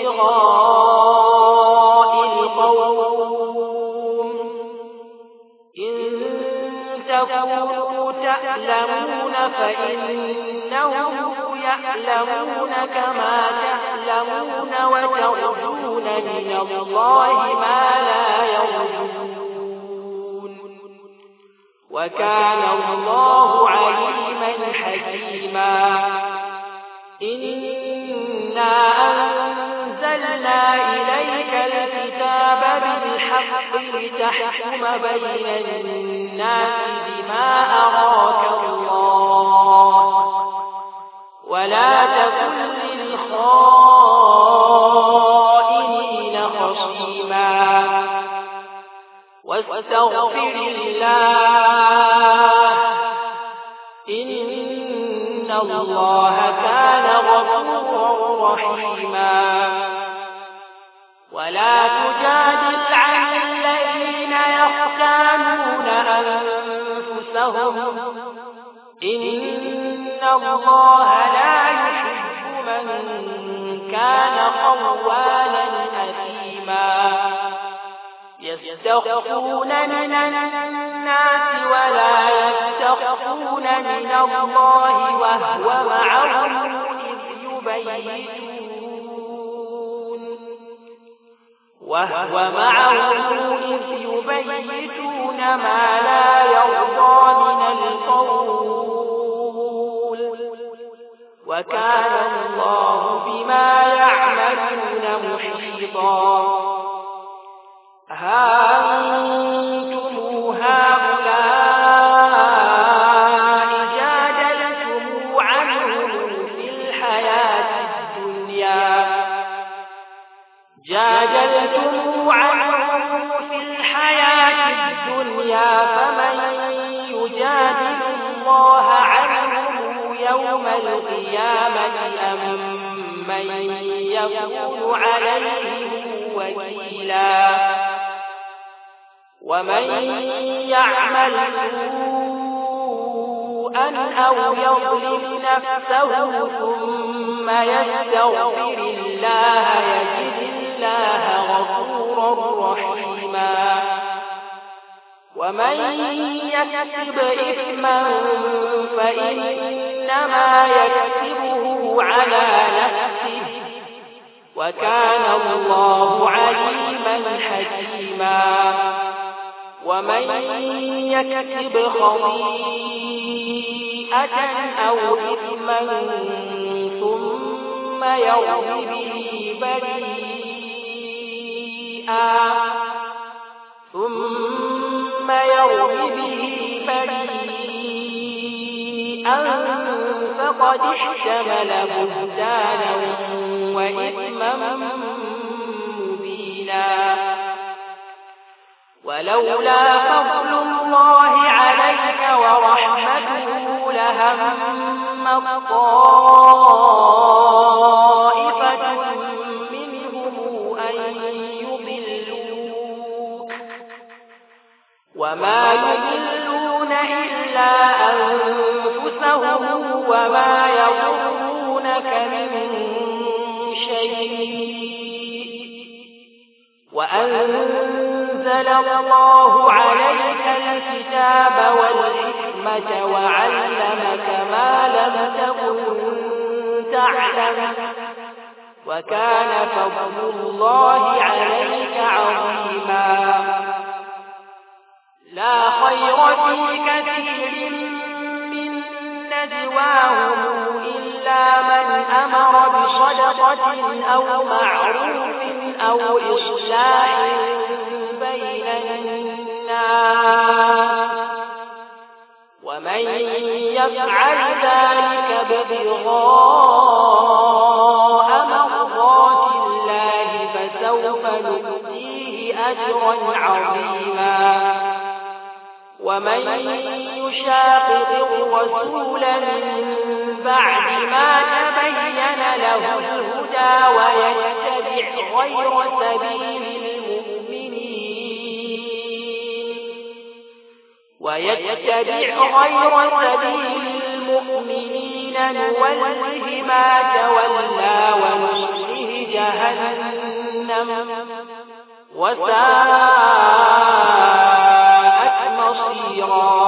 ابتغاء القوم إن تكونوا تألمون فإنهم يألمون كما تألمون وترجون من الله ما لا يرجون وكان الله عليما حكيما إنا أنزلنا إليك الكتاب بالحق لتحكم بين الناس بما أراك الله ولا تكن للخائنين خصيما واستغفر الله إن الله كان غفورا رحيما ولا تجادل عن الذين يختانون أنفسهم إن الله لا يحب من كان خوانا أثيما يستخفون من الناس ولا يستخفون من الله وهو معهم إذ يبيتون ما لا يرضى من القول وكان الله بما يعملون محيطا ها أنتم هؤلاء جادلتم عنهم في الحياة الدنيا فمن يجادل الله عنهم يوم القيامة أم من يكون عليهم وكيلا ومن يعمل سوءا أو يظلم نفسه ثم يستغفر الله يجد الله غفورا رحيما ومن يكسب إثما فإنما يكسبه على نفسه وكان الله عليما حكيما ومن يكسب خطيئة أو إثما ثم يرم به بريئا فقد احتمل بهتانا وإثما مبينا ولولا فضل الله عليك ورحمته لهم طائفة منهم أن يضلوك وما يضلون إلا أنفسهم وما يضرونك من شيء وأنزل الله عليك الكتاب والحكمة وعلمك ما لم تكن تعلم وكان فضل الله عليك عظيما لا خير في كثير من نجواهم إلا من أمر بصدقة أو معروف أو إصلاح بين الناس ومن يفعل ذلك ابتغاء مرضات الله فسوف نؤتيه أجرا عظيما ومن يشاقق الرسول من بعد ما تبين له الهدى ويتبع غير سبيل المؤمنين نوله ما تولى ونصله جهنم وساءت مصيرا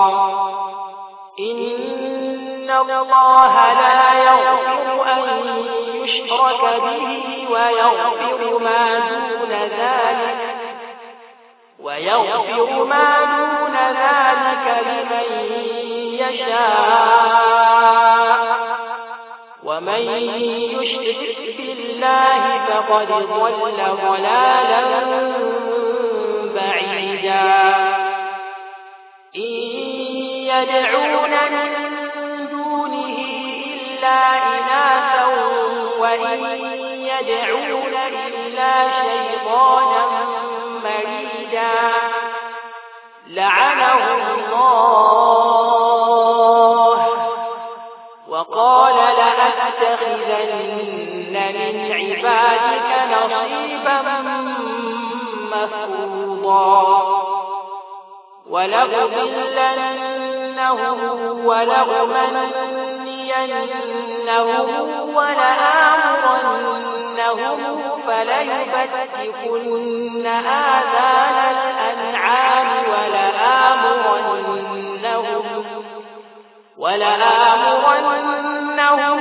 إن الله لا يغفر أن يشرك به ويغفر ما دون ذلك لمن يشاء ومن يشرك بالله فقد ضل ضلالا بعيدا إن يدعون من دونه إلا إناثا وإن يدعون إلا شيطانا مريدا لعنه الله وقال لأتخذن من عبادك نصيبا ولأضلنهم ولأمنينهم ولآمرنهم فليبتكن آذان الأنعام ولآمرنهم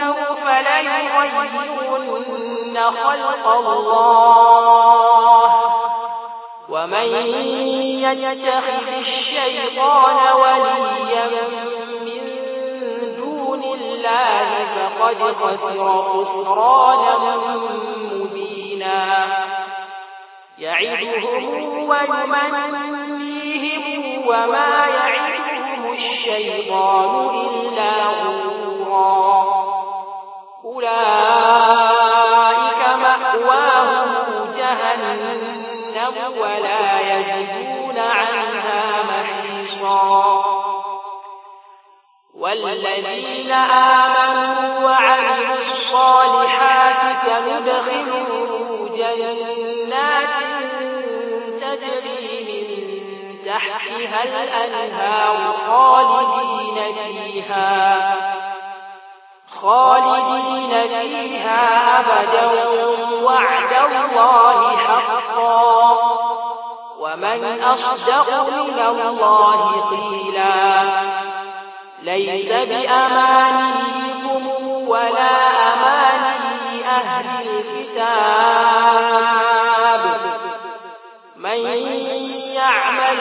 فليغيرن خلق الله ومن يتخذ الشيطان وليا من دون الله فقد خسر خسرانا مبينا يعدهم ويمنيهم وما يعدهم الشيطان إلا غرورا أولئك مأواهم جهنم ولا يجدون عنها محيصا والذين آمنوا وعملوا الصالحات سندخلهم جنات تجري من تحتها الأنهار خالدين فيها أبدا وعد الله حقا ومن أصدق من الله قيلا ليس بأمانيكم ولا أماني أهل الكتاب من يعمل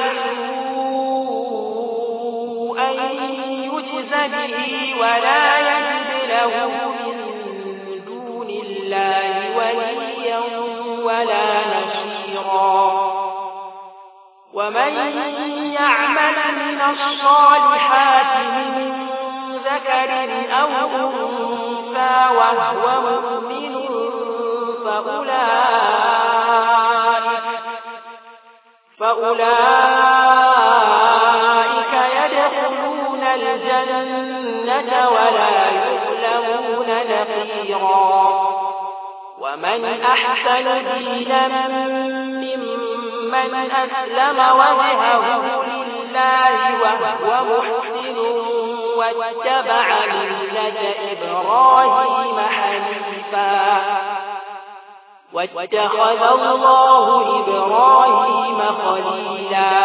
سوءا يجز به ولا يجد له من دون الله وليا ولا نصيرا ومن يعمل من الصالحات من ذكر أو أنثى وهو مؤمن فأولئك يدخلون الجنة ولا يظلمون نقيرا ومن أحسن دينا ممن أسلم وجهه لله وهو محسن واتبع ملة إبراهيم حنيفا واتخذ الله إبراهيم خليلا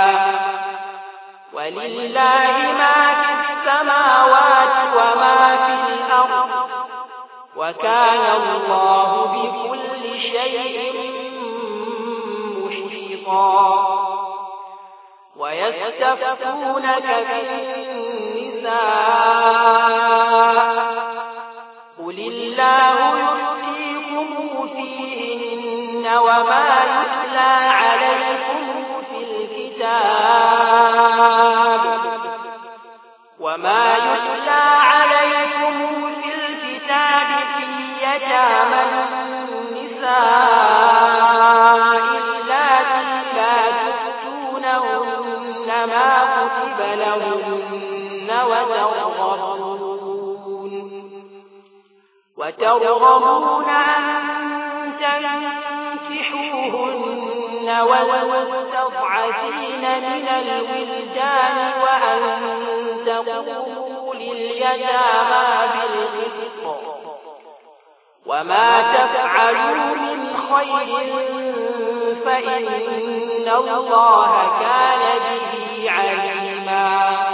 ولله ما في السماوات وما في الأرض وكان الله بكل شيء محيطا ويستفتونك في النساء قل الله يفتيكم فيهن وما يتلى عليكم في الكتاب في يتامى النساء اللاتي لا تؤتونهن ما كتب لهن وترغبون أن تنكحوهن والمستضعفين من الولدان وأن تقوموا لليتامى بالقسط وما تفعلوا من خير فإن الله كان به عليما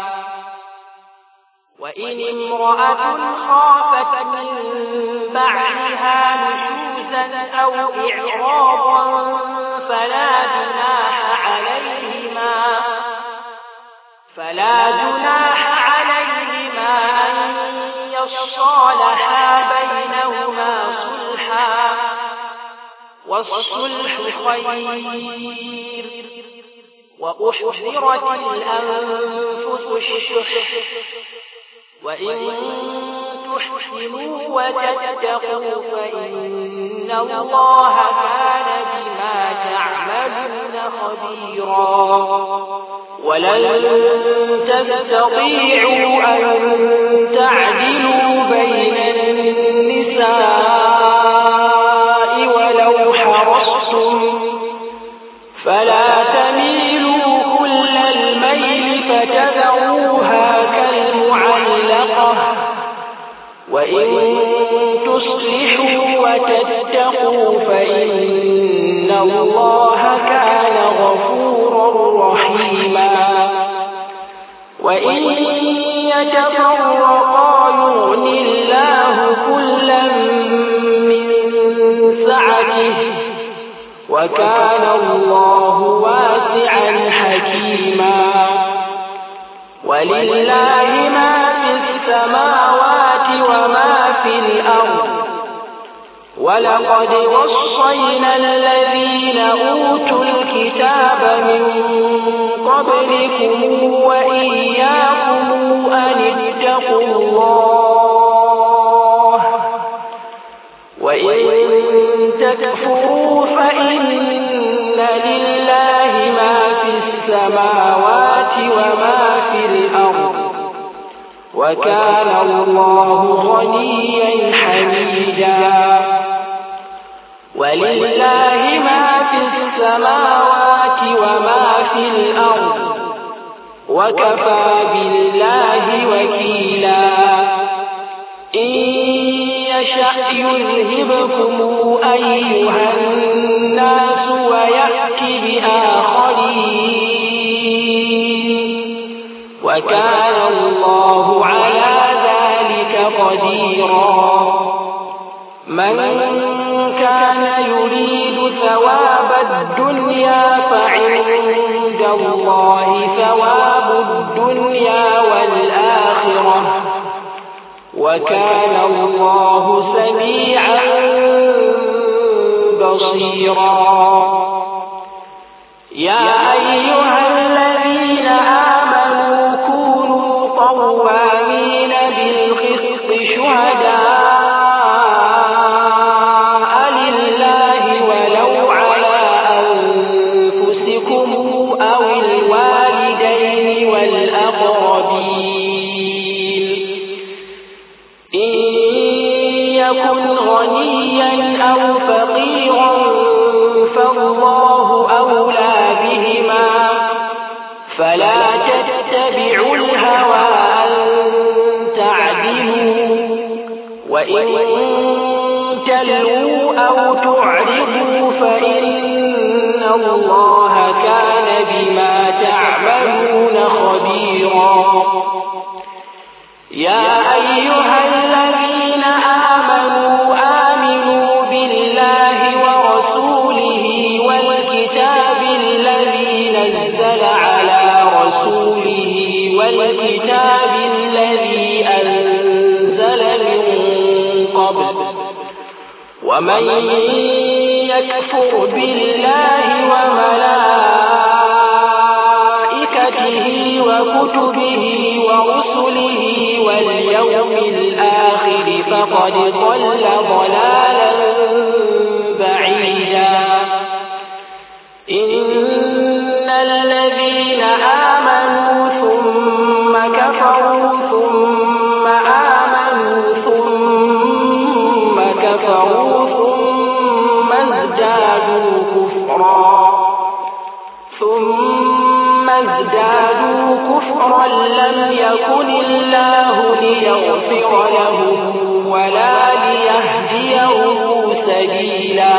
وإن امرأة خافت من بعدها نشوزا أو إعراضا فلا جناح عليهما أن يصالحا بينهما صلحا والصلح خير وأحضرت الأنفس الشح وإن تحسنوا وتتقوا فإن الله كان بما تعملون خبيرا ولن تستطيعوا أن تعدلوا بين النساء ولو حرصتم فلا تميلوا وإن تصلحوا وتتقوا فإن الله كان غفورا رحيما وإن يتفرقا يغن الله كلا من سعته وكان الله واسعا حكيما ولله ما في السماوات وما في الأرض ولقد وصينا الذين أوتوا الكتاب من قبلكم وإياكم أن اتقوا الله وإن تكفروا فإن لله ما في السماوات وما في الأرض وكان الله غنيا حميدا ولله ما في السماوات وما في الأرض وكفى بالله وكيلا إن يشأ يذهبكم أيها الناس ويأت بآخرين وكان الله على ذلك قديرا من كان يريد ثواب الدنيا فعند الله ثواب الدنيا والآخرة وكان الله سميعا بصيرا يا أيها الذين آمنوا كونوا قوامين بالقسط شهداء لله ولو على أنفسكم أو الوالدين والأقربين إن يكن غنيا أو فقيرا فالله أولى بهما فلا تتبعوا الهوى أن تعدلوا وإن تلووا أو تعرضوا فإن الله كان بما تعملون خبيرا يا أيها الذين آمنوا بالله ورسوله والكتاب الذي نزل على رسوله والكتاب الذي أنزل من قبل ومن يكفر بالله وملائكته وكتبه ورسله واليوم الآخر فقد ضل ضلالا بعيدا إن الذين آمنوا ثم كفروا ثم آمنوا ثم كفروا ثم ازدادوا كفرا لم يكن الله ليغفر لهم ولا ليهديهم سبيلا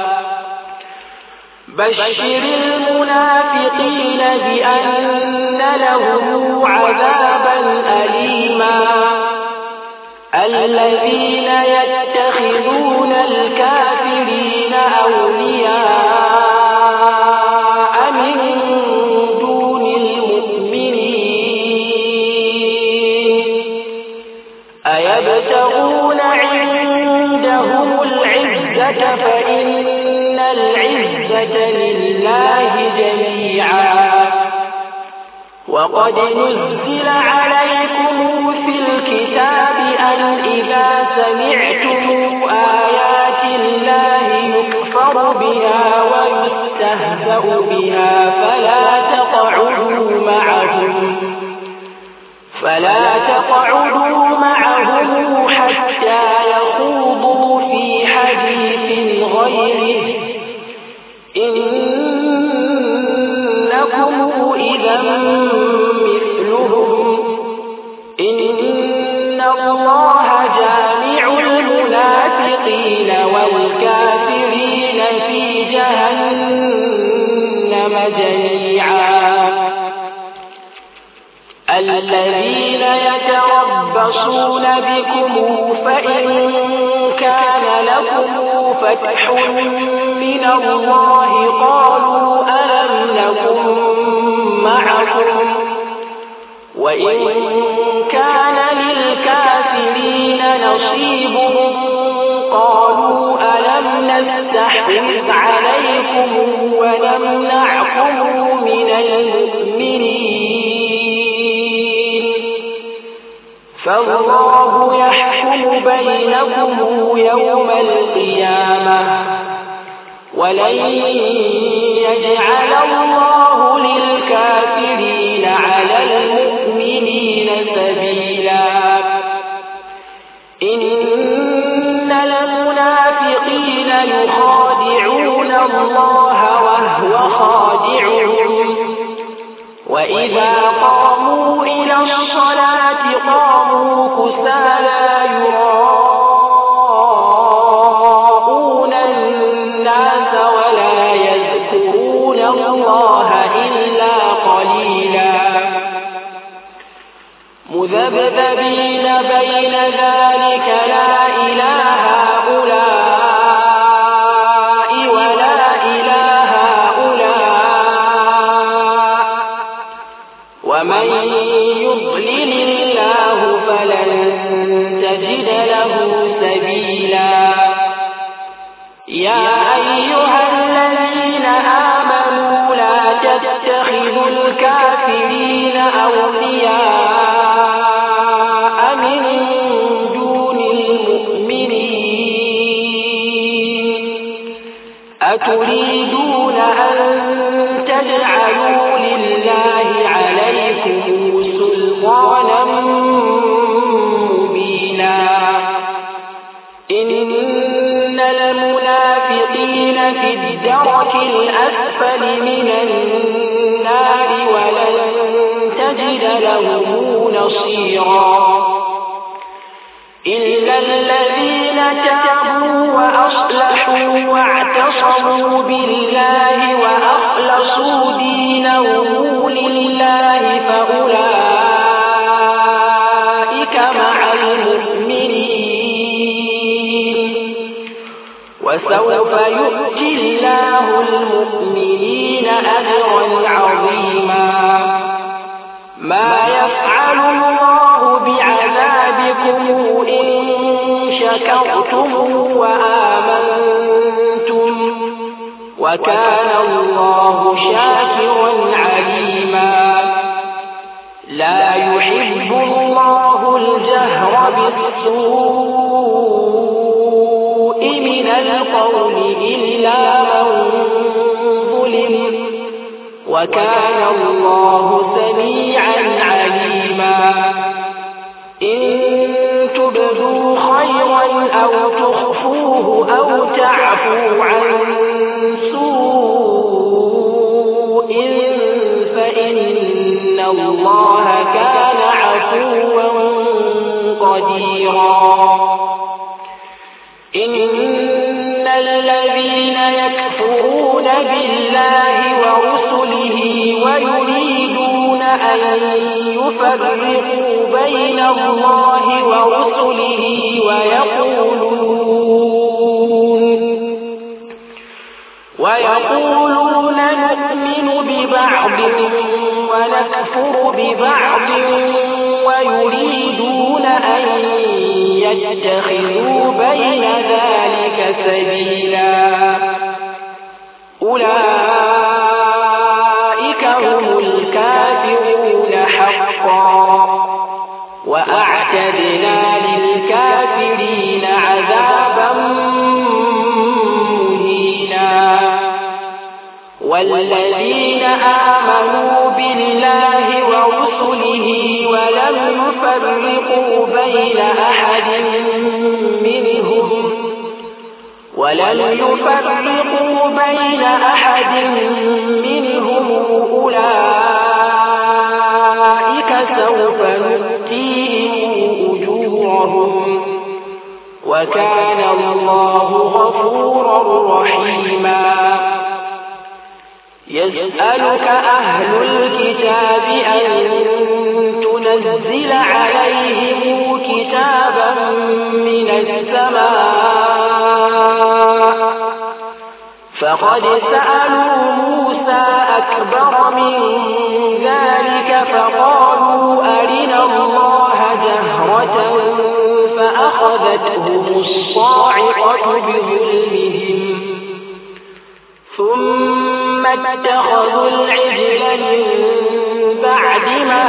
بشر المنافقين بأن لهم عذابا أليما الذين يتخذون الكافرين أولياء من دون المؤمنين أيبتغون عندهم العزة فإن العزة لله جميعا وقد نزل عليكم في الكتاب أن إذا سمعتم آيات الله يكفر بها ويستهزأ بها فلا تقعدوا معهم حتى يخوضوا في حديث غيره إنكم إذا مثلهم إن الله جاء جميعا الذين يتربصون بكم فإن كان لكم فتح من الله قالوا ألم نكن معكم وإن كان للكافرين نصيب قالوا ألم نستحوذ عليكم ونمنعكم من المؤمنين فالله يحكم بينكم يوم القيامة ولن يجعل الله للكافرين على المؤمنين سبيلا إن المنافقين يخادعون الله وهو خادعهم وإذا قاموا إلى الصلاة قاموا كسالى يراءون الناس ولا يذكرون الله إلا قليلا مذبذبين بين ذلك لا إله هؤلاء ولا إله هؤلاء ومن يضلل الله فلن تجد له سبيلا يا أيها الذين آمنوا لا تتخذوا الكافرين أولياء من دون المؤمنين أتريدون أن تجعلوا لله عليكم سلطانا مبينا إن المنافقين في الدرك الأسفل من النار ولن تجد لهم نصيرا إلا الذين تابوا وأصلحوا واعتصموا بالله وأخلصوا دينهم لله فأولئك مع المؤمنين وسوف يؤتي الله المؤمنين أجرا عظيما ما يفعل الله بعذابكم إن شكرتم وآمنتم وكان الله شاكرا عليما لا يحب الله الجهر بالسوء من القول إلا من ظلم وكان الله سميعا عليما إن تبدوا خيرا أو تخفوه أو تعفوا عن سوء فإن الله كان عفوا قديرا إن الذين يكفرون بالله ورسله ويريدون أن يفرقوا بين الله ورسله ويقولون نؤمن ببعض ونكفر ببعض ويريدون أن يتخذوا بين ذلك سبيلا أولئك هم الكافرون حقا وأعتدنا للكافرين عذابا مهينا والذين آمنوا بالله ورسله ولم يفرقوا بين أحد منهم أولئك سوف نؤتيهم أجورهم وكان الله غفورا رحيما يسألك أهل الكتاب أن تنزل عليهم كتابا من السماء فقد سألوا موسى أكبر من ذلك فقالوا أرنا الله جهرة فأخذتهم الصاعقة بظلمهم ثم اتخذوا العجل من بعد ما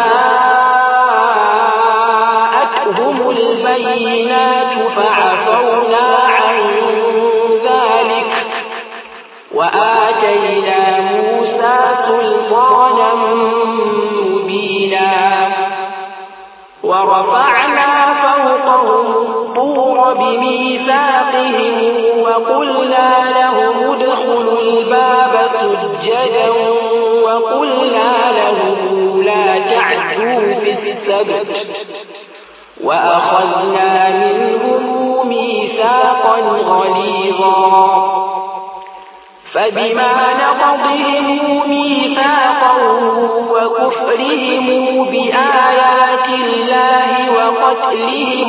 جاءتهم البينات فعفونا عن ذلك وآتينا موسى سلطانا مبينا ورفعنا فوقهم الطور بميثاقهم وقلنا لهم ادخلوا الباب سجدا وقلنا لهم لا تعدوا في السبت وأخذنا منهم ميثاقا غليظا فبما نقضهم ميثاقهم وكفرهم بآيات الله وقتلهم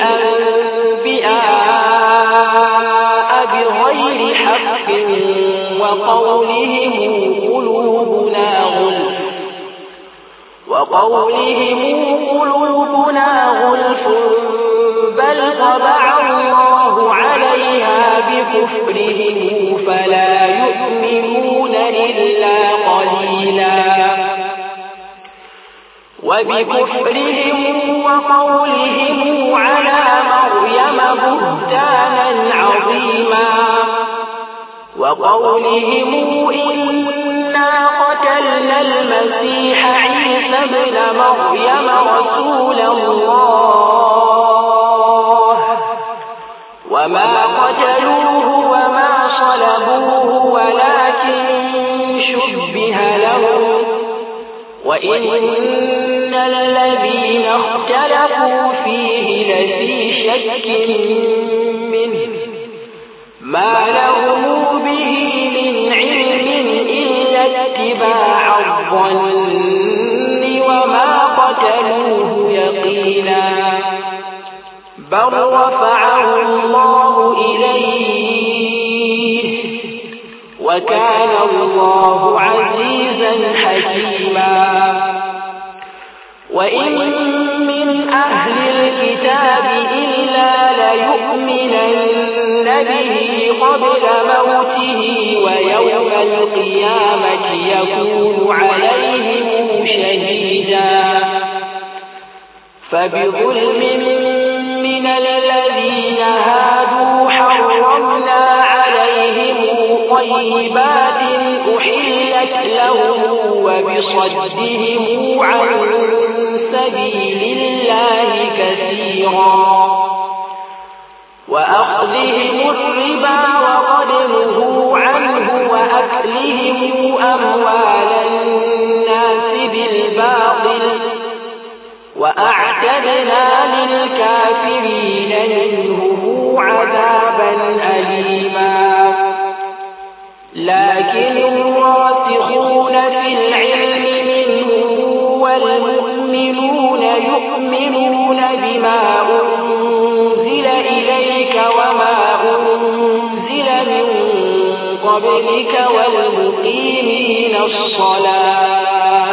الأنبياء بغير حق وقولهم قلوبنا غلف بل طبع الله عليها بكفرهم فلا يؤمنون إلا قليلا وبكفرهم وقولهم على مريم بهتانا عظيما وقولهم إنا قتلنا المسيح عيسى ابن مريم رسول الله وما قتلوه وما صلبوه ولكن شبه لهم وإن الذين اختلفوا فيه لفي شك منه ما لهم به من علم إلا اتباع الظن وما قتلوه يقينا بل رفعه الله إليه وكان الله عزيزا حكيما وإن من أهل الكتاب إلا ليؤمنن به قبل موته ويوم القيامة يكون عليهم شهيدا فبظلم من الذين هادوا حرمنا عليهم طيبات أحلت لهم وبصدهم عن سبيل الله كثيرا وأخذهم الربا وقد نهوا عنه وأكلهم أموال الناس بالباطل وأعتدنا للكافرين منهم عذابا أليما لكن الراسخون في العلم منهم والمؤمنون يؤمنون بما أنزل إليك وما أنزل من قبلك والمقيمين الصلاة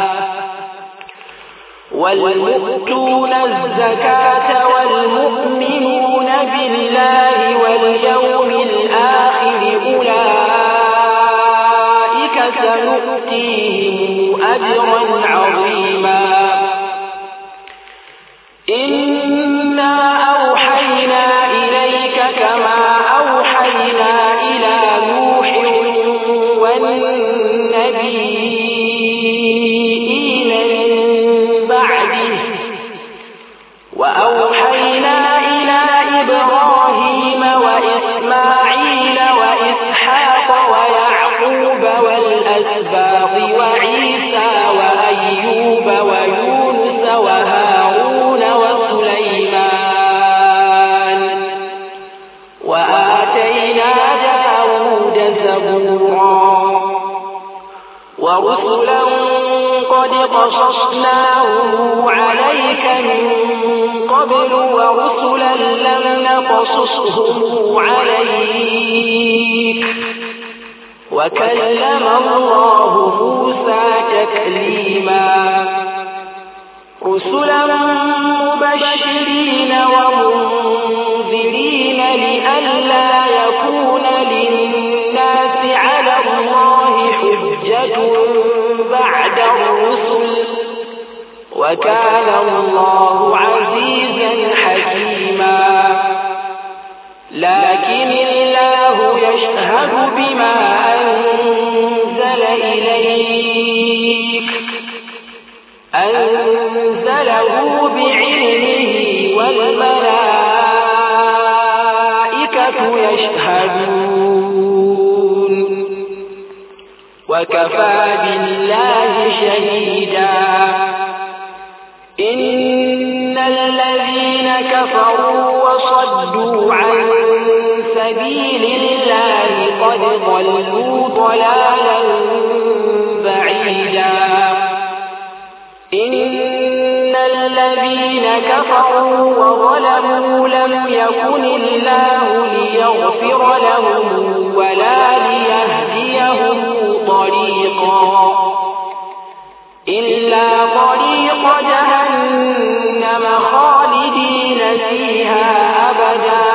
والمؤتون الزكاة والمؤمنون بالله واليوم الآخر أولئك سنؤتيهم أجرا عظيما إنا أوحينا إليك كما أوحينا إلى نوح والنبيين من بعده وأوحينا إلى إبراهيم وإسماعيل وإسحاق ويعقوب والأسباط وعيسى وأيوب ويونس وهارون وسليمان وآتينا داود زبورا قصصناهم عليك من قبل ورسلا لم نقصصهم عليك وكلم الله موسى تكليما رسلا مبشرين ومنذرين لئلا يكون للناس على الله حجة بعد الرسل وكان الله عزيزا حكيما لكن الله يشهد بما أنزل إليك أنزله بعلمه والملائكة يشهدون وكفى بالله شهيدا إن الذين كفروا وصدوا عن سبيل الله قد ضلوا ضلالا بعيدا إن الذين كفروا وظلموا لم يكن الله ليغفر لهم ولا ليهديهم طريقا إلا طريق جهنم خالدين فيها أبدا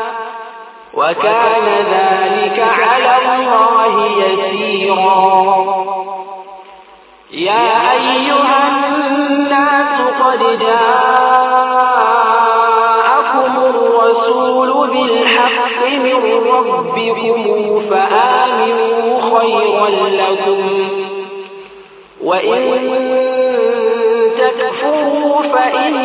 وكان ذلك على الله يسيرا يا أيها الناس قد جاءكم الرسول بالحق من ربكم فآمنوا خيرا لكم وإن تكفروا فإن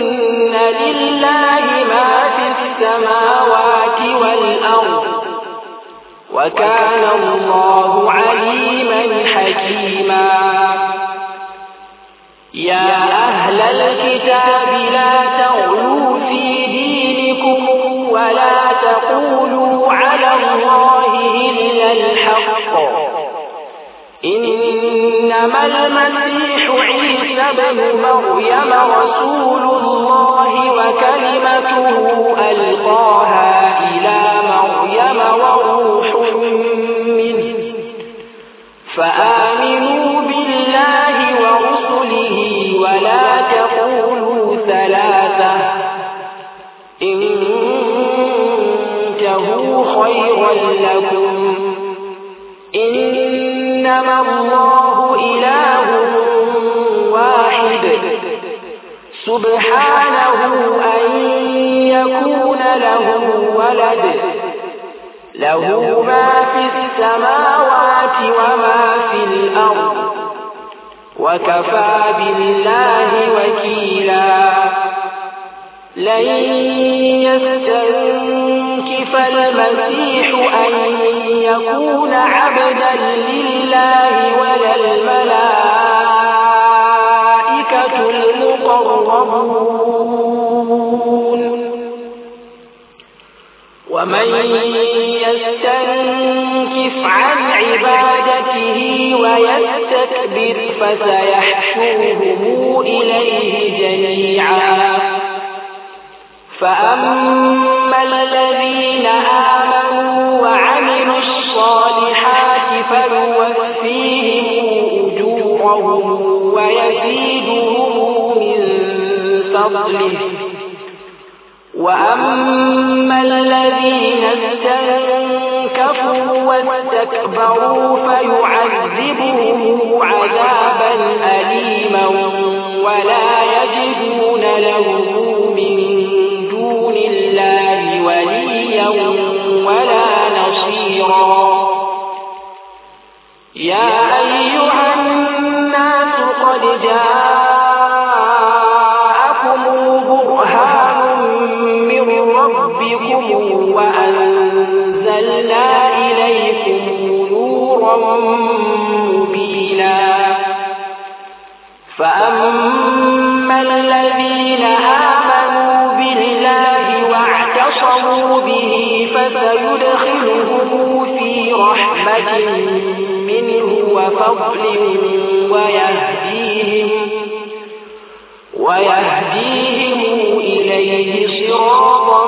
لله ما في السماوات والأرض وكان الله عليما حكيما يا أهل الكتاب لا تغلوا في دينكم ولا تقولوا على الله إلا الحق إنما المسيح عيسى بن مريم رسول الله وكلمته ألقاها إلى مريم وروح منه فآمنوا بالله ورسله ولا تقولوا ثلاثة انتهوا خيرا لكم إنما الله إله واحد سبحانه أن يكون له ولد له ما في السماوات وما في الأرض وكفى بالله وكيلا لن يستنكف المسيح أن يكون عبدا لله ولا الملائكة المقربون ومن يستنكف عن عبادته ويستكبر فسيحشرهم إليه جميعا فأما الذين آمنوا وعملوا الصالحات فنوفيهم أجورهم ويزيدهم من فضله وأما الذين استنكفوا واستكبروا فيعذبهم عذابا أليما ولا يجدون له من دون الله وليا ولا نصيرا يا أيها الناس قد جاءكم برهان من ربكم وأنزلنا إليكم نورا مبينا فأما الذين آمنوا بالله واعتصموا به فسيدخلهم في رحمة منه وفضل ويهديهم ويهديهم إليه صراطا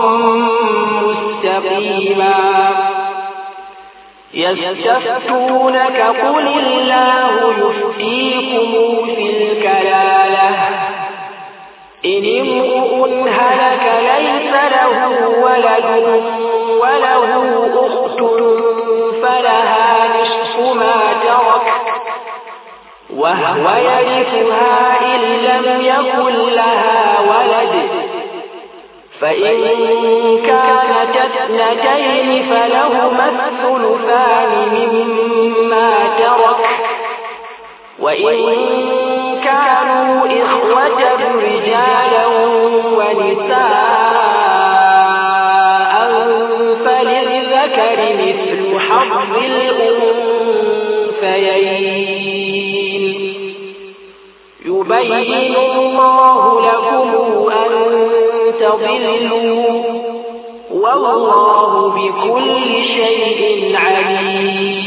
مستقيما يستفتونك قل الله يفتيكم في الكلالة إن امرؤ هلك ليس له ولد وله أخت فلها نصف ما ترك وهو يرثها إن لم يكن لها ولد فإن كانت اثنتين فلهما الثلثان مما ترك وإن كانوا إخوة رجالا ونساء فللذكر مثل حظ الأنثيين يبين الله لكم أن تضلوا والله بكل شيء عليم